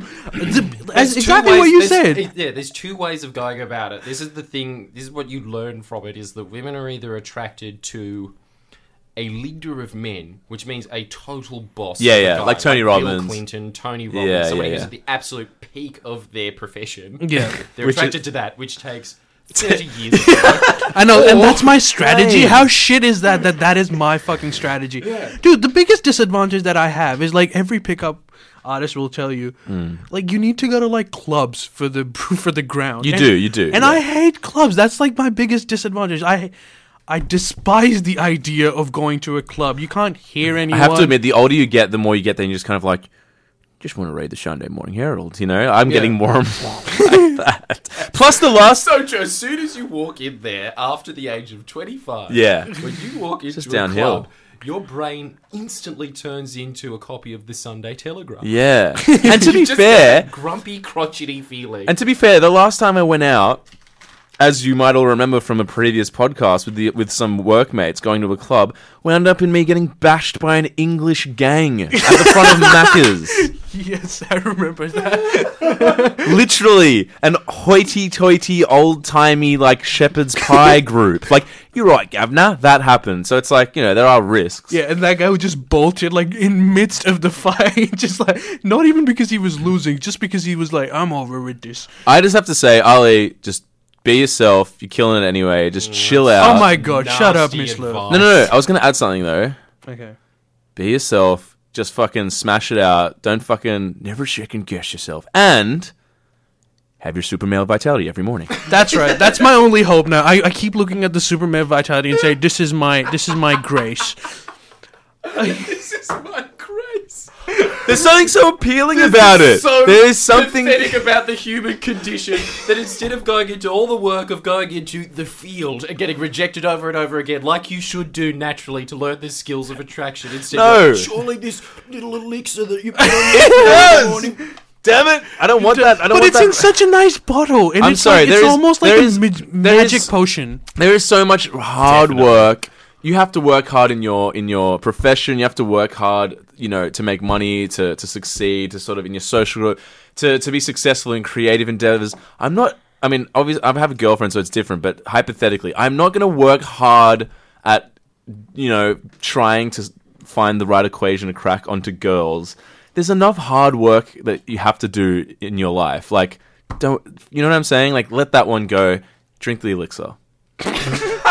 [SPEAKER 3] Exactly what you said.
[SPEAKER 1] There's two ways of going about it. This is the thing. This is what you learn from it. Is that women are either attracted to a leader of men, which means a total boss.
[SPEAKER 2] Yeah, like Tony Robbins.
[SPEAKER 1] Bill Clinton, Tony Robbins, somebody who's at the absolute peak of their profession.
[SPEAKER 3] Yeah.
[SPEAKER 1] They're attracted to that, which takes 30 years of work.
[SPEAKER 3] I know, and that's my strategy. How shit is that is my fucking strategy. Yeah. Dude, the biggest disadvantage that I have is like every pickup artist will tell you, like you need to go to like clubs for the ground.
[SPEAKER 2] You do.
[SPEAKER 3] And I hate clubs. That's like my biggest disadvantage. I despise the idea of going to a club. You can't hear anyone.
[SPEAKER 2] I have to admit, the older you get, the more you get, then you just kind of like, just want to read the Sunday Morning Herald, you know? I'm getting more and more like that. Plus the last...
[SPEAKER 1] So, Joe, as soon as you walk in there, after the age of 25, when you walk into
[SPEAKER 2] just
[SPEAKER 1] a
[SPEAKER 2] downhill.
[SPEAKER 1] club, your brain instantly turns into a copy of the Sunday Telegraph.
[SPEAKER 2] Yeah. And to be fair...
[SPEAKER 1] grumpy, crotchety feeling.
[SPEAKER 2] And to be fair, the last time I went out... As you might all remember from a previous podcast with some workmates going to a club, wound up in me getting bashed by an English gang at the front of Macca's.
[SPEAKER 3] Yes, I remember that.
[SPEAKER 2] Literally, an hoity-toity, old-timey, like, shepherd's pie group. Like, you're right, Gavna, that happened. So it's like, you know, there are risks.
[SPEAKER 3] Yeah, and that guy would just bolted, like, in midst of the fight. Just like, not even because he was losing, just because he was like, I'm over with this.
[SPEAKER 2] I just have to say, Ali, just... be yourself. You're killing it anyway. Just chill out.
[SPEAKER 3] Oh my god, shut up, Miss Love.
[SPEAKER 2] No. I was going to add something, though.
[SPEAKER 3] Okay.
[SPEAKER 2] Be yourself. Just fucking smash it out. Don't fucking never second guess yourself. And have your super male vitality every morning.
[SPEAKER 3] That's right. That's my only hope now. I keep looking at the super male vitality and say, this is my grace.
[SPEAKER 1] This is my grace.
[SPEAKER 2] There's something so appealing about it. There is something
[SPEAKER 1] pathetic about the human condition that instead of going into all the work of going into the field and getting rejected over and over again, like you should do naturally to learn the skills of attraction, instead of surely this little elixir that you put on the morning.
[SPEAKER 2] Damn it! I don't want that.
[SPEAKER 3] But it's in such a nice bottle. And it's almost like a magic potion.
[SPEAKER 2] There is so much hard work. You have to work hard in your profession. You have to work hard, you know, to make money, to succeed, to sort of in your social group, to be successful in creative endeavors. Obviously, I have a girlfriend, so it's different. But hypothetically, I'm not going to work hard at, you know, trying to find the right equation to crack onto girls. There's enough hard work that you have to do in your life. Like, you know what I'm saying? Like, let that one go. Drink the elixir.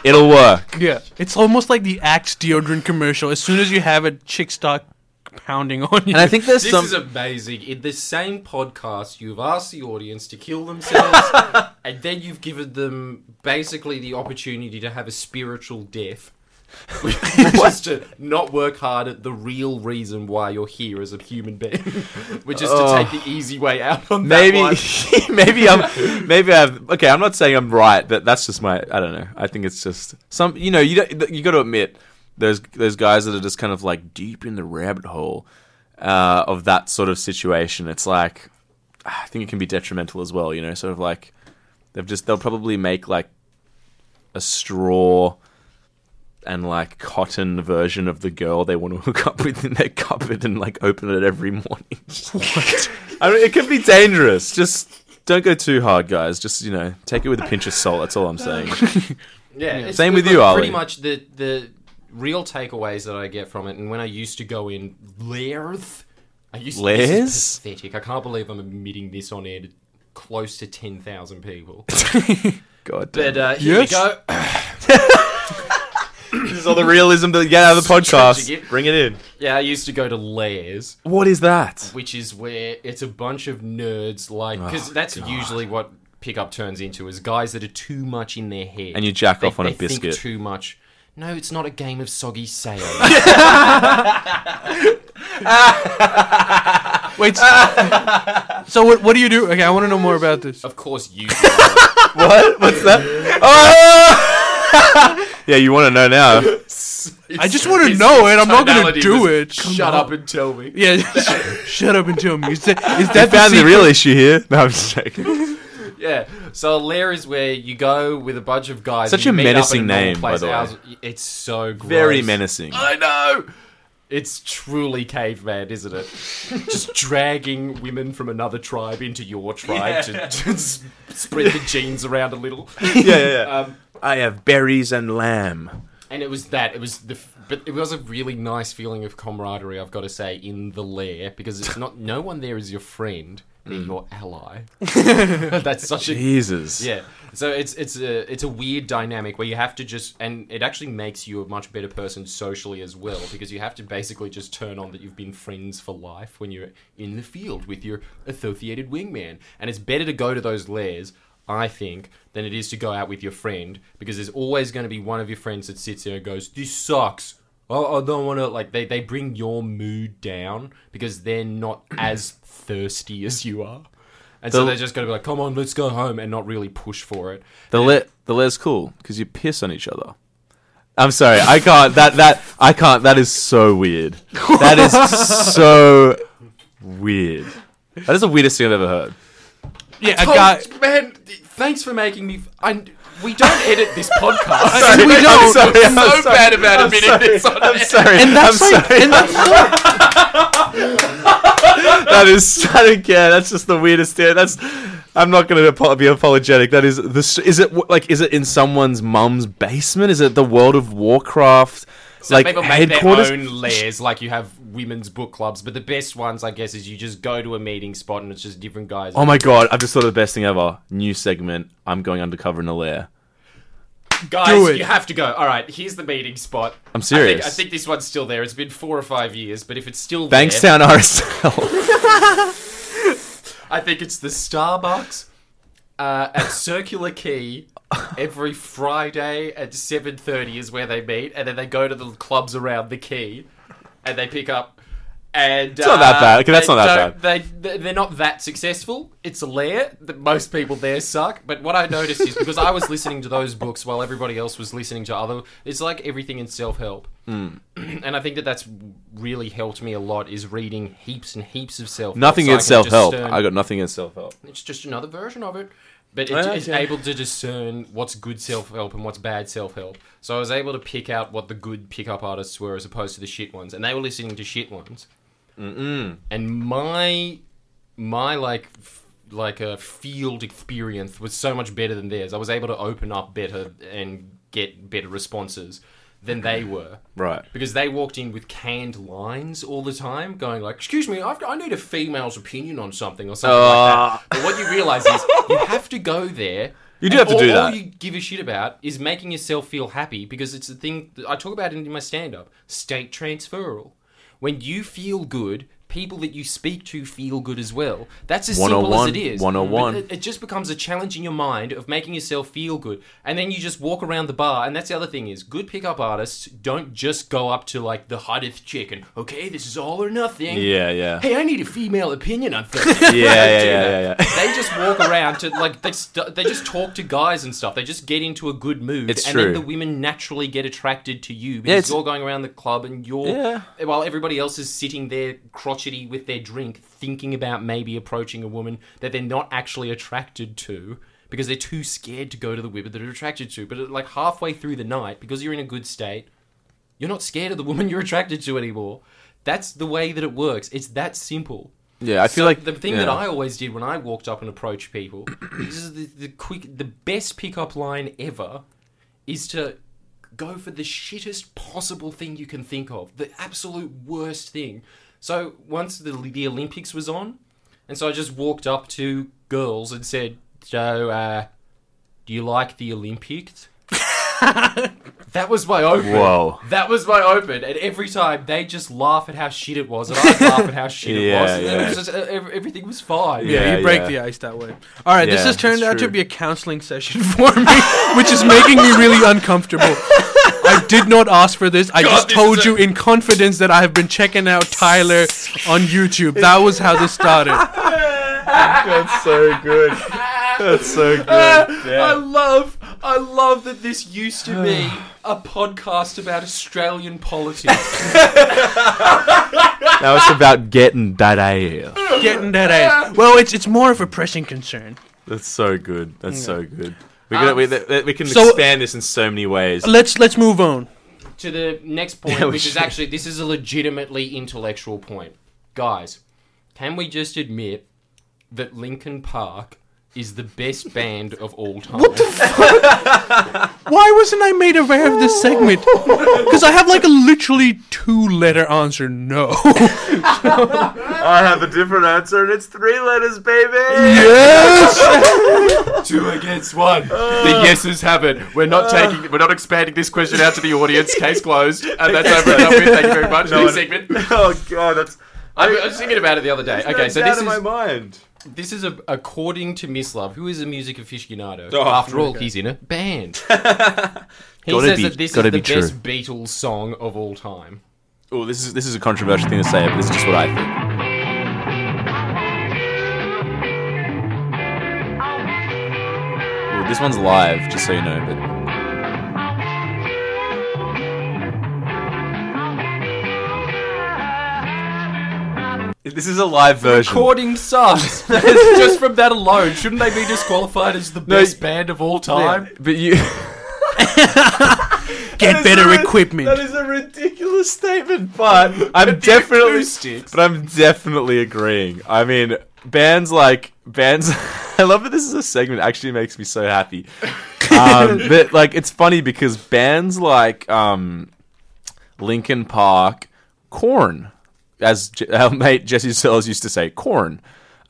[SPEAKER 2] It'll work.
[SPEAKER 3] Yeah, it's almost like the Axe deodorant commercial. As soon as you have it, chicks start pounding on you.
[SPEAKER 2] And I think there's
[SPEAKER 1] This
[SPEAKER 2] some.
[SPEAKER 1] is amazing. In the same podcast, you've asked the audience to kill themselves, and then you've given them basically the opportunity to have a spiritual death. Which is to not work hard at the real reason why you're here as a human being, which is to take the easy way out on
[SPEAKER 2] Maybe,
[SPEAKER 1] that one.
[SPEAKER 2] maybe I've. Okay, I'm not saying I'm right, but that's just my. I don't know. I think it's just some. You got to admit, there's guys that are just kind of like deep in the rabbit hole of that sort of situation. It's like, I think it can be detrimental as well. Sort of like they'll probably make like a straw and like cotton version of the girl they want to hook up with in their cupboard and like open it every morning. What? I mean, it can be dangerous. Just don't go too hard, guys. Just take it with a pinch of salt. That's all I'm saying.
[SPEAKER 1] Yeah.
[SPEAKER 2] Same with you, Ali.
[SPEAKER 1] Pretty much the real takeaways that I get from it, and when I used to go in Lairs, this is pathetic. I can't believe I'm admitting this on air to close to 10,000 people.
[SPEAKER 2] God damn.
[SPEAKER 1] But here we go.
[SPEAKER 2] This is all the realism that you get out of the podcast. Bring it in.
[SPEAKER 1] Yeah, I used to go to Lairs,
[SPEAKER 2] What is that?
[SPEAKER 1] which is where it's a bunch of nerds, because that's usually what pickup turns into, is guys that are too much in their head.
[SPEAKER 2] And you jack off on a
[SPEAKER 1] they
[SPEAKER 2] biscuit.
[SPEAKER 1] Think too much. No, it's not a game of soggy sail.
[SPEAKER 3] Wait. So what do you do? Okay, I want to know more about this.
[SPEAKER 1] Of course you do.
[SPEAKER 2] What? What's that? Oh! Yeah, you want to know now.
[SPEAKER 3] I just want to know it. I'm not going to do it.
[SPEAKER 1] Shut up and tell me.
[SPEAKER 3] Yeah, shut up and tell me. Is that
[SPEAKER 2] I
[SPEAKER 3] the
[SPEAKER 2] found the
[SPEAKER 3] secret?
[SPEAKER 2] real issue here. No, I'm just joking.
[SPEAKER 1] Yeah, so Lair is where you go with a bunch of guys.
[SPEAKER 2] Such
[SPEAKER 1] and
[SPEAKER 2] a
[SPEAKER 1] you meet up
[SPEAKER 2] menacing
[SPEAKER 1] in a normal
[SPEAKER 2] name, by
[SPEAKER 1] place.
[SPEAKER 2] the way.
[SPEAKER 1] It's so gross.
[SPEAKER 2] Very menacing.
[SPEAKER 1] I know! It's truly caveman, isn't it? Just dragging women from another tribe into your tribe to spread the genes around a little.
[SPEAKER 2] Yeah. I have berries and lamb.
[SPEAKER 1] And it was that. But it was a really nice feeling of camaraderie, I've got to say, in the lair, because it's not. No one there is your friend; they're your ally. That's such a
[SPEAKER 2] Jesus.
[SPEAKER 1] yeah. So it's a weird dynamic where you have to just, and it actually makes you a much better person socially as well, because you have to basically just turn on that you've been friends for life when you're in the field with your associated wingman, and it's better to go to those lairs, I think, than it is to go out with your friend, because there's always going to be one of your friends that sits there and goes, "This sucks. Oh, I don't want to," like, they bring your mood down because they're not as thirsty as you are. And so they're just going to be like, "Come on, let's go home," and not really push for it.
[SPEAKER 2] The lair's cool because you piss on each other. I'm sorry, I can't. I can't. That is so weird. That is so weird. That is the weirdest thing I've ever heard.
[SPEAKER 3] Yeah, a guy.
[SPEAKER 1] Man, thanks for making me. We don't edit this podcast.
[SPEAKER 3] We don't.
[SPEAKER 1] I'm so bad about admitting this on
[SPEAKER 2] I'm
[SPEAKER 1] air.
[SPEAKER 2] sorry.
[SPEAKER 3] And that's
[SPEAKER 2] I'm
[SPEAKER 3] like,
[SPEAKER 2] sorry.
[SPEAKER 3] and that's
[SPEAKER 2] That's just the weirdest thing. I'm not going to be apologetic. That is is it in someone's mum's basement? Is it the World of Warcraft
[SPEAKER 1] Some people make
[SPEAKER 2] headquarters?
[SPEAKER 1] their own lairs, like you have women's book clubs, but the best ones, I guess, is you just go to a meeting spot and it's just different guys.
[SPEAKER 2] Oh my god! I've just thought of the best thing ever. New segment. I'm going undercover in a lair.
[SPEAKER 1] Guys,
[SPEAKER 3] Do it.
[SPEAKER 1] you have to go. All right, here's the meeting spot.
[SPEAKER 2] I'm serious.
[SPEAKER 1] I think this one's still there. It's been 4 or 5 years, but if it's still there,
[SPEAKER 2] Bankstown RSL.
[SPEAKER 1] I think it's the Starbucks at Circular Quay. Every Friday at 7:30 is where they meet, and then they go to the clubs around the quay, and they pick up. And
[SPEAKER 2] It's not that bad. Okay, that's not that
[SPEAKER 1] They're not that successful. It's a lair. Most people there suck. But what I noticed is, because I was listening to those books while everybody else was listening to other, it's like everything in self-help. And I think that's really helped me a lot, is reading heaps and heaps of self-help.
[SPEAKER 2] Nothing
[SPEAKER 1] so
[SPEAKER 2] against self-help.
[SPEAKER 1] discern-
[SPEAKER 2] I got nothing against self-help.
[SPEAKER 1] It's just another version of it. But
[SPEAKER 2] Yeah,
[SPEAKER 1] it's
[SPEAKER 2] yeah.
[SPEAKER 1] able to discern what's good self-help and what's bad self-help. So I was able to pick out what the good pickup artists were as opposed to the shit ones. And they were listening to shit ones. And my field experience was so much better than theirs. I was able to open up better and get better responses than they were.
[SPEAKER 2] Right.
[SPEAKER 1] Because they walked in with canned lines all the time, going like, "Excuse me, I need a female's opinion on something," or something like that. But what you realise is, you have to go there
[SPEAKER 2] You do have to do that.
[SPEAKER 1] All you give a shit about is making yourself feel happy, because it's the thing that I talk about in my stand-up. State transferal. When you feel good, people that you speak to feel good as well. That's as simple as it is.
[SPEAKER 2] 101.
[SPEAKER 1] But it just becomes a challenge in your mind of making yourself feel good. And then you just walk around the bar, and that's the other thing is, good pickup artists don't just go up to, like, the hottest chick and, okay, this is all or nothing.
[SPEAKER 2] Yeah.
[SPEAKER 1] Hey, I need a female opinion on things.
[SPEAKER 2] Yeah.
[SPEAKER 1] They just walk around to, like, they just talk to guys and stuff. They just get into a good mood.
[SPEAKER 2] It's
[SPEAKER 1] and
[SPEAKER 2] true.
[SPEAKER 1] then the women naturally get attracted to you because you're going around the club and while everybody else is sitting there crotchety with their drink, thinking about maybe approaching a woman that they're not actually attracted to because they're too scared to go to the women that are attracted to. But like halfway through the night, because you're in a good state, you're not scared of the woman you're attracted to anymore. That's the way that it works. It's that simple.
[SPEAKER 2] Yeah, I feel like
[SPEAKER 1] the thing that I always did when I walked up and approached people, this is the best pickup line ever, is to go for the shittest possible thing you can think of, the absolute worst thing. So once the Olympics was on, and so I just walked up to girls and said, "So, do you like the Olympics?" That was my open.
[SPEAKER 2] Whoa.
[SPEAKER 1] That was my open. And every time, they just laugh at how shit it was, and I'd laugh at how shit it was. And it was just, everything was fine.
[SPEAKER 3] Yeah, you break the ice that way. All right, this has turned out to
[SPEAKER 2] true.
[SPEAKER 3] be a counseling session for me, which is making me really uncomfortable. I did not ask for this. I just told you in confidence that I have been checking out Tyler on YouTube. That was how this started.
[SPEAKER 2] That's so good. That's so good.
[SPEAKER 1] I love that this used to be a podcast about Australian politics.
[SPEAKER 2] Now it's about getting that ass.
[SPEAKER 3] Getting that ass. Well, it's more of a pressing concern.
[SPEAKER 2] That's so good. That's so good. We can
[SPEAKER 3] So-
[SPEAKER 2] expand this in so many ways.
[SPEAKER 3] Let's move on.
[SPEAKER 1] To the next point,
[SPEAKER 2] Yeah, we
[SPEAKER 1] which is
[SPEAKER 2] should.
[SPEAKER 1] actually, this is a legitimately intellectual point. Guys, can we just admit that Linkin Park is the best band of all time?
[SPEAKER 3] Why wasn't I made aware of this segment? Because I have like a literally 2-letter answer, no.
[SPEAKER 2] I have a different answer, and it's 3 letters, baby.
[SPEAKER 3] Yes!
[SPEAKER 1] 2 against 1. The yeses have it. We're not expanding this question out to the audience. Case closed. And that's over and done with. Thank you very much. Next segment.
[SPEAKER 2] Oh god, that's.
[SPEAKER 1] I was thinking about it the other day. Okay, so this
[SPEAKER 2] in my
[SPEAKER 1] is
[SPEAKER 2] mind.
[SPEAKER 1] this is according to Miss Love, who is a music aficionado.
[SPEAKER 2] Oh,
[SPEAKER 1] After all,
[SPEAKER 2] okay.
[SPEAKER 1] he's in a band. He
[SPEAKER 2] Gotta
[SPEAKER 1] says
[SPEAKER 2] be-
[SPEAKER 1] that this is
[SPEAKER 2] gotta
[SPEAKER 1] the
[SPEAKER 2] be true.
[SPEAKER 1] best Beatles song of all time.
[SPEAKER 2] Oh, this is a controversial thing to say, but this is just what I think. Well, this one's live, just so you know. But this is a live version.
[SPEAKER 1] Recording sucks. Just from that alone, shouldn't they be disqualified as the best band of all time?
[SPEAKER 2] But you.
[SPEAKER 3] Get better equipment.
[SPEAKER 2] That is a ridiculous statement, but I'm definitely agreeing. I mean, bands. I love that this is a segment. Actually, makes me so happy. But like, it's funny because bands like Linkin Park, Korn, as our mate Jesse Sells used to say, Korn.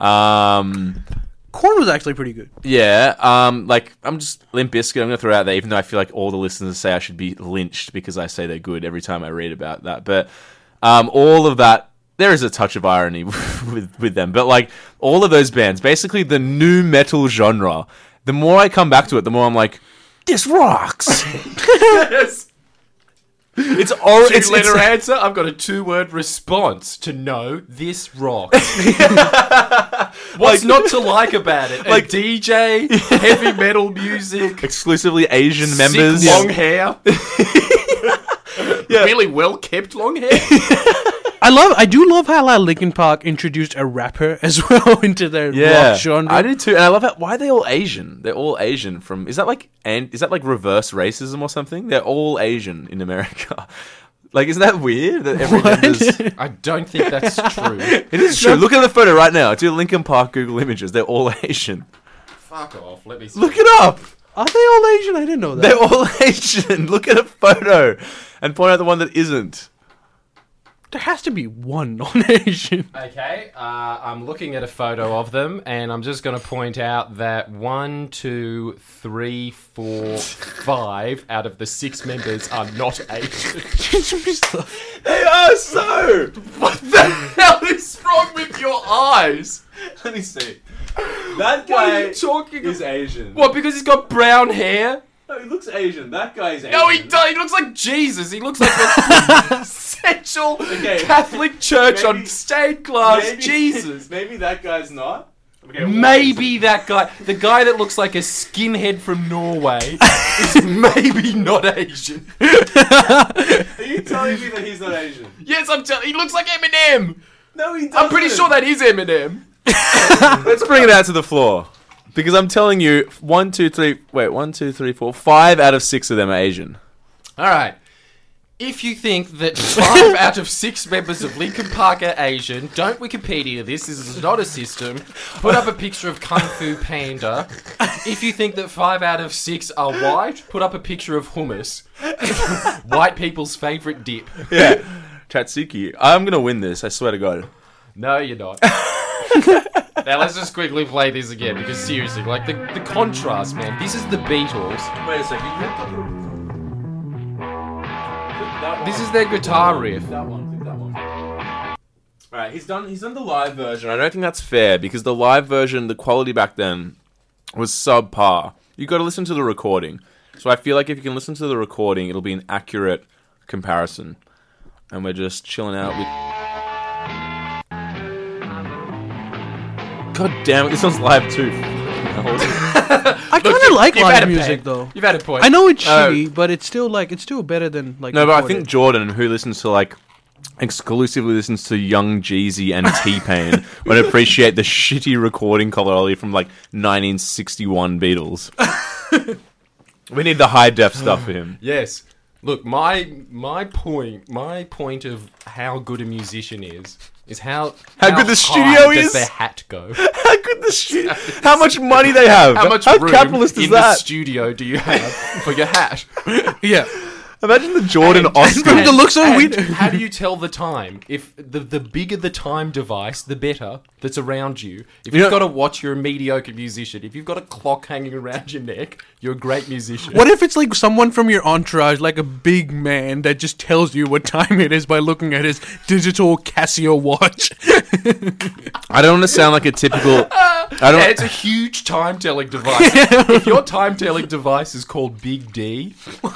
[SPEAKER 3] Korn was actually pretty good.
[SPEAKER 2] Yeah, like, I'm just Limp Bizkit, I'm going to throw it out there, even though I feel like all the listeners say I should be lynched because I say they're good every time I read about that. But all of that, there is a touch of irony with them. But, like, all of those bands, basically the new metal genre, the more I come back to it, the more I'm like, this rocks!
[SPEAKER 1] Yes.
[SPEAKER 2] It's all...
[SPEAKER 1] Two-letter answer. I've got a 2-word response to no. This rocks. What's not to like about it?
[SPEAKER 2] Like-
[SPEAKER 1] A DJ, heavy metal music,
[SPEAKER 2] exclusively Asian members.
[SPEAKER 1] sick long hair.
[SPEAKER 2] Yeah.
[SPEAKER 1] Really well kept long hair.
[SPEAKER 3] I do love how like Linkin Park introduced a rapper as well into their rock genre.
[SPEAKER 2] I do too, and I love that. Why are they all Asian? They're all Asian from. Is that like reverse racism or something? They're all Asian in America. Like, isn't that weird? That every gender's...
[SPEAKER 1] I don't think that's true.
[SPEAKER 2] It is true. Look at the photo right now. Do Linkin Park Google images. They're all Asian.
[SPEAKER 1] Fuck off. Let me see.
[SPEAKER 2] Look it up.
[SPEAKER 3] Are they all Asian? I didn't know that.
[SPEAKER 2] They're all Asian. Look at a photo and point out the one that isn't.
[SPEAKER 3] There has to be one non-Asian.
[SPEAKER 1] Okay, I'm looking at a photo of them, and I'm just going to point out that 1, 2, 3, 4, 5 out of the 6 members are not Asian.
[SPEAKER 2] They are so.
[SPEAKER 1] What the hell is wrong with your eyes?
[SPEAKER 2] Let me see. That
[SPEAKER 1] What are
[SPEAKER 2] guy
[SPEAKER 1] you talking
[SPEAKER 2] is
[SPEAKER 1] about?
[SPEAKER 2] Asian.
[SPEAKER 1] What, because he's got brown hair?
[SPEAKER 2] No, he looks Asian. That guy is Asian.
[SPEAKER 1] No, he does. He looks like Jesus. He looks like the essential
[SPEAKER 2] Okay.
[SPEAKER 1] Catholic Church on
[SPEAKER 2] Maybe-
[SPEAKER 1] stained glass
[SPEAKER 2] Maybe-
[SPEAKER 1] Jesus.
[SPEAKER 2] Maybe that guy's not. Okay,
[SPEAKER 1] Maybe that guy, the guy that looks like a skinhead from Norway, is maybe not Asian.
[SPEAKER 2] Are you telling me that he's not Asian?
[SPEAKER 1] Yes, I'm telling. He looks like Eminem.
[SPEAKER 2] No, he doesn't.
[SPEAKER 1] I'm pretty sure that is Eminem.
[SPEAKER 2] Let's bring it out to the floor. Because I'm telling you, 1, 2, 3, 4, 5 out of 6 of them are Asian.
[SPEAKER 1] All right. If you think that 5 out of 6 members of Linkin Park are Asian, don't Wikipedia this. This is not a system. Put up a picture of Kung Fu Panda. If you think that 5 out of 6 are white, put up a picture of hummus. White people's favourite dip.
[SPEAKER 2] Yeah. Chatsuki, I'm going to win this, I swear to God.
[SPEAKER 1] No, you're not. Now let's just quickly play this again, because seriously, like the contrast, man. This is the Beatles.
[SPEAKER 2] Wait a second.
[SPEAKER 1] This is their guitar riff.
[SPEAKER 2] That one. Alright, he's done the live version. I don't think that's fair, because the live version, the quality back then was subpar. You got to listen to the recording. So I feel like if you can listen to the recording, it'll be an accurate comparison. And we're just chilling out with... God damn it, this one's live too.
[SPEAKER 3] I kind of like
[SPEAKER 1] You've had
[SPEAKER 3] live
[SPEAKER 1] a
[SPEAKER 3] music
[SPEAKER 1] pen.
[SPEAKER 3] though.
[SPEAKER 1] You've had a point.
[SPEAKER 3] I know it's shitty, but it's still better than like.
[SPEAKER 2] No, but I
[SPEAKER 3] recorded.
[SPEAKER 2] think Jordan, who listens to like exclusively listens to Young Jeezy and T-Pain, would appreciate the shitty recording quality from like 1961 Beatles. We need the high def stuff for him.
[SPEAKER 1] Yes. Look, my point of how good a musician is how
[SPEAKER 2] good the studio
[SPEAKER 1] high
[SPEAKER 2] is?
[SPEAKER 1] does their hat go?
[SPEAKER 2] How good the studio? How much money they have?
[SPEAKER 1] How much room
[SPEAKER 2] capitalist is
[SPEAKER 1] in the
[SPEAKER 2] that?
[SPEAKER 1] studio do you have for your hat?
[SPEAKER 3] Yeah.
[SPEAKER 2] Imagine the Jordan Oscar.
[SPEAKER 3] From the looks of
[SPEAKER 1] and
[SPEAKER 3] it.
[SPEAKER 1] how do you tell the time? If the bigger the time device, the better that's around you. If
[SPEAKER 2] You
[SPEAKER 1] you've
[SPEAKER 2] know-
[SPEAKER 1] got a watch, you're a mediocre musician. If you've got a clock hanging around your neck, you're a great musician.
[SPEAKER 3] What if it's like someone from your entourage, like a big man that just tells you what time it is by looking at his digital Casio watch?
[SPEAKER 2] I don't want to sound like a typical. I don't.
[SPEAKER 1] It's a huge time telling device. If your time telling device is called Big D,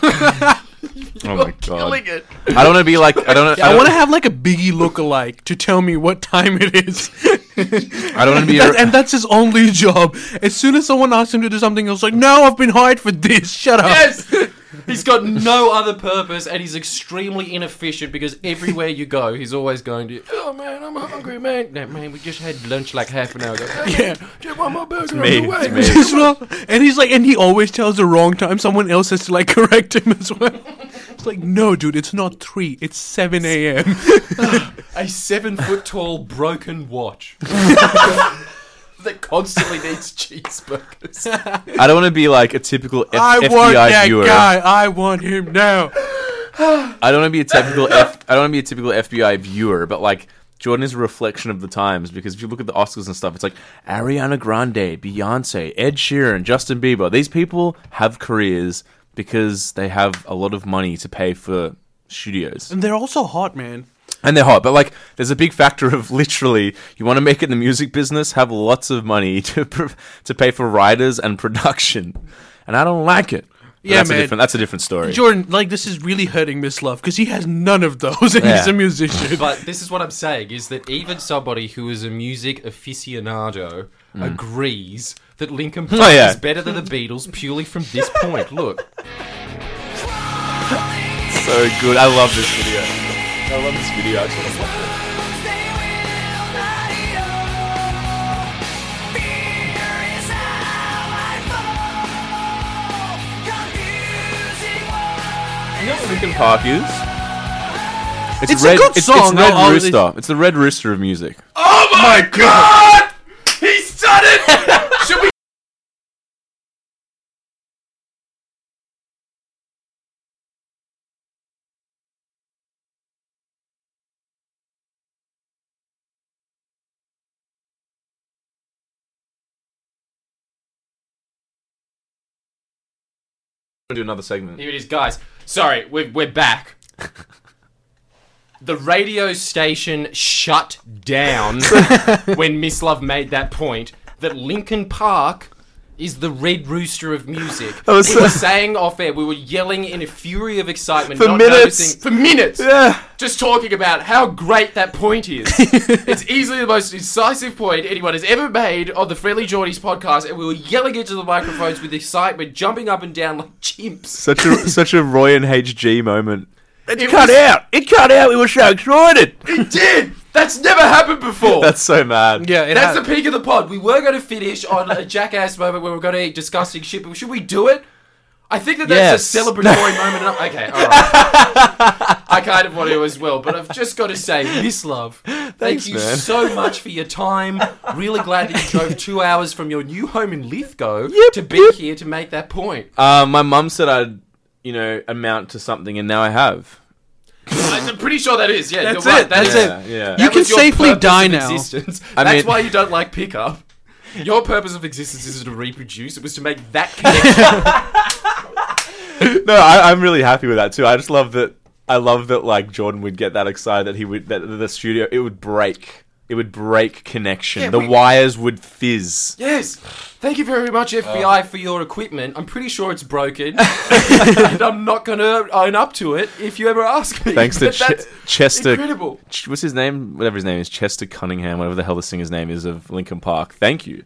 [SPEAKER 2] Oh my
[SPEAKER 1] killing
[SPEAKER 2] god!
[SPEAKER 1] it.
[SPEAKER 2] I don't want to be like. I don't.
[SPEAKER 3] I want to have like a Biggie lookalike to tell me what time it is.
[SPEAKER 2] I don't want to be.
[SPEAKER 3] And that's his only job. As soon as someone asks him to do something else, like, no, I've been hired for this. Shut up.
[SPEAKER 1] Yes! He's got no other purpose and he's extremely inefficient because everywhere you go, he's always going to, oh man, I'm hungry, man. No, man, we just had lunch like half an hour ago.
[SPEAKER 3] Yeah.
[SPEAKER 1] Just want my burger
[SPEAKER 2] me,
[SPEAKER 1] on the way.
[SPEAKER 2] it's me.
[SPEAKER 3] Just well- and he's like, and he always tells the wrong time. Someone else has to like correct him as well. It's like, no, dude, it's not 3, it's 7 a.m.
[SPEAKER 1] A 7-foot-tall broken watch. That constantly needs cheeseburgers.
[SPEAKER 2] I don't want to be like a typical
[SPEAKER 3] I
[SPEAKER 2] FBI
[SPEAKER 3] want that
[SPEAKER 2] viewer.
[SPEAKER 3] guy. I want him now.
[SPEAKER 2] I don't want to be a typical. I don't want to be a typical FBI viewer, but like Jordan is a reflection of the times because if you look at the Oscars and stuff, it's like Ariana Grande, Beyonce, Ed Sheeran, Justin Bieber. These people have careers because they have a lot of money to pay for studios.
[SPEAKER 3] And they're also hot, man.
[SPEAKER 2] And they're hot, but like, there's a big factor of literally, you want to make it in the music business, have lots of money to pay for writers and production, and I don't like it. But
[SPEAKER 3] Yeah, man.
[SPEAKER 2] That's a different story.
[SPEAKER 3] Jordan, like, this is really hurting Miss Love because he has none of those and
[SPEAKER 2] Yeah.
[SPEAKER 3] he's a musician.
[SPEAKER 1] But this is what I'm saying, is that even somebody who is a music aficionado agrees that Linkin Park
[SPEAKER 2] Oh, yeah.
[SPEAKER 1] is better than the Beatles purely from this point. Look.
[SPEAKER 2] So good. I love this video. I love this video. I just want to watch it. You know what Linkin Park is?
[SPEAKER 3] It's a good song.
[SPEAKER 2] It's Red
[SPEAKER 3] I'll-
[SPEAKER 2] Rooster. It's the Red Rooster of music.
[SPEAKER 1] Oh my god! He's done it! Should we
[SPEAKER 2] do another segment.
[SPEAKER 1] Here it is, guys. Sorry, we're back. The radio station shut down when Miss Love made that point that Linkin Park is the Red Rooster of music. We were saying off air, we were yelling in a fury of excitement,
[SPEAKER 2] For
[SPEAKER 1] not
[SPEAKER 2] minutes.
[SPEAKER 1] noticing for minutes.
[SPEAKER 2] Yeah.
[SPEAKER 1] Just talking about how great that point is. It's easily the most incisive point anyone has ever made on the Friendly Geordies podcast, and we were yelling into the microphones with excitement, jumping up and down like chimps.
[SPEAKER 2] Such a Roy and HG moment.
[SPEAKER 1] It cut
[SPEAKER 2] out. It cut out. We were so excited.
[SPEAKER 1] It did! That's never happened before!
[SPEAKER 2] That's so mad.
[SPEAKER 3] Yeah,
[SPEAKER 1] That's the peak of the pod. We were going to finish on a jackass moment where we're going to eat disgusting shit, but should we do it? I think that's
[SPEAKER 2] Yes.
[SPEAKER 1] a celebratory moment. Okay, alright. I kind of want to as well, but I've just got to say, Miss Love, thank
[SPEAKER 2] Thanks,
[SPEAKER 1] you
[SPEAKER 2] man.
[SPEAKER 1] so much for your time. Really glad that you drove 2 hours from your new home in Lithgow to be here to make that point.
[SPEAKER 2] My mum said I'd, amount to something, and now I have.
[SPEAKER 1] I'm pretty sure that is, yeah.
[SPEAKER 3] That's
[SPEAKER 1] you're right.
[SPEAKER 3] it, that's
[SPEAKER 2] Yeah,
[SPEAKER 3] it.
[SPEAKER 2] yeah.
[SPEAKER 3] You
[SPEAKER 1] That
[SPEAKER 3] can
[SPEAKER 1] was your
[SPEAKER 3] safely
[SPEAKER 1] purpose
[SPEAKER 3] die
[SPEAKER 1] of
[SPEAKER 3] now.
[SPEAKER 1] Existence.
[SPEAKER 2] I
[SPEAKER 1] That's
[SPEAKER 2] mean-
[SPEAKER 1] why you don't like pickup. Your purpose of existence isn't to reproduce, it was to make that connection.
[SPEAKER 2] No, I'm really happy with that too. I just love that. I love that like Jordan would get that excited that the studio it would break. It would break connection.
[SPEAKER 1] Yeah,
[SPEAKER 2] the
[SPEAKER 1] we-
[SPEAKER 2] wires would fizz.
[SPEAKER 1] Yes. Thank you very much, FBI, for your equipment. I'm pretty sure it's broken. And I'm not going to own up to it if you ever ask me.
[SPEAKER 2] Thanks to
[SPEAKER 1] But that's
[SPEAKER 2] Chester.
[SPEAKER 1] incredible.
[SPEAKER 2] What's his name? Whatever his name is, Chester Cunningham, whatever the hell the singer's name is of Linkin Park. Thank you.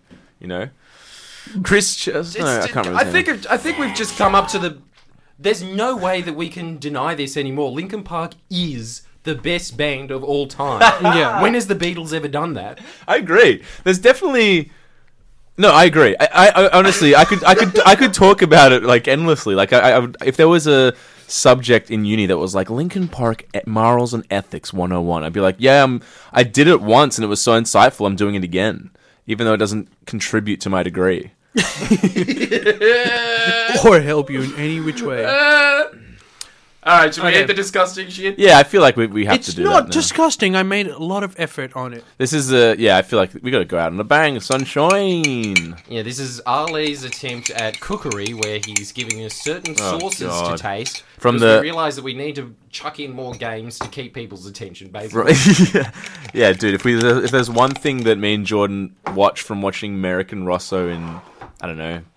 [SPEAKER 2] Chris Chester. No, I can't remember. His name.
[SPEAKER 1] I think we've just come up to the... There's no way that we can deny this anymore. Linkin Park is the best band of all time.
[SPEAKER 3] Yeah.
[SPEAKER 1] When has the Beatles ever done that?
[SPEAKER 2] I agree. There's definitely. No, I agree. I honestly, I could talk about it like endlessly. Like I would, if there was a subject in uni that was like Linkin Park Morals and Ethics 101, I'd be like, yeah, I did it once and it was so insightful. I'm doing it again, even though it doesn't contribute to my degree.
[SPEAKER 3] Or help you in any which way.
[SPEAKER 1] Alright, should we
[SPEAKER 3] Okay.
[SPEAKER 1] hit the disgusting shit?
[SPEAKER 2] Yeah, I feel like we have
[SPEAKER 3] It's
[SPEAKER 2] to do
[SPEAKER 3] not
[SPEAKER 2] that now.
[SPEAKER 3] disgusting. I made a lot of effort on it.
[SPEAKER 2] This is I feel like we got to go out on a bang, sunshine.
[SPEAKER 1] Yeah, this is Ali's attempt at cookery, where he's giving us certain
[SPEAKER 2] Oh,
[SPEAKER 1] sauces
[SPEAKER 2] God.
[SPEAKER 1] to taste.
[SPEAKER 2] From
[SPEAKER 1] because
[SPEAKER 2] the-
[SPEAKER 1] we realise that we need to chuck in more games to keep people's attention, basically.
[SPEAKER 2] Right. Yeah, dude. If there's one thing that me and Jordan watched from watching American Rosso in, I don't know,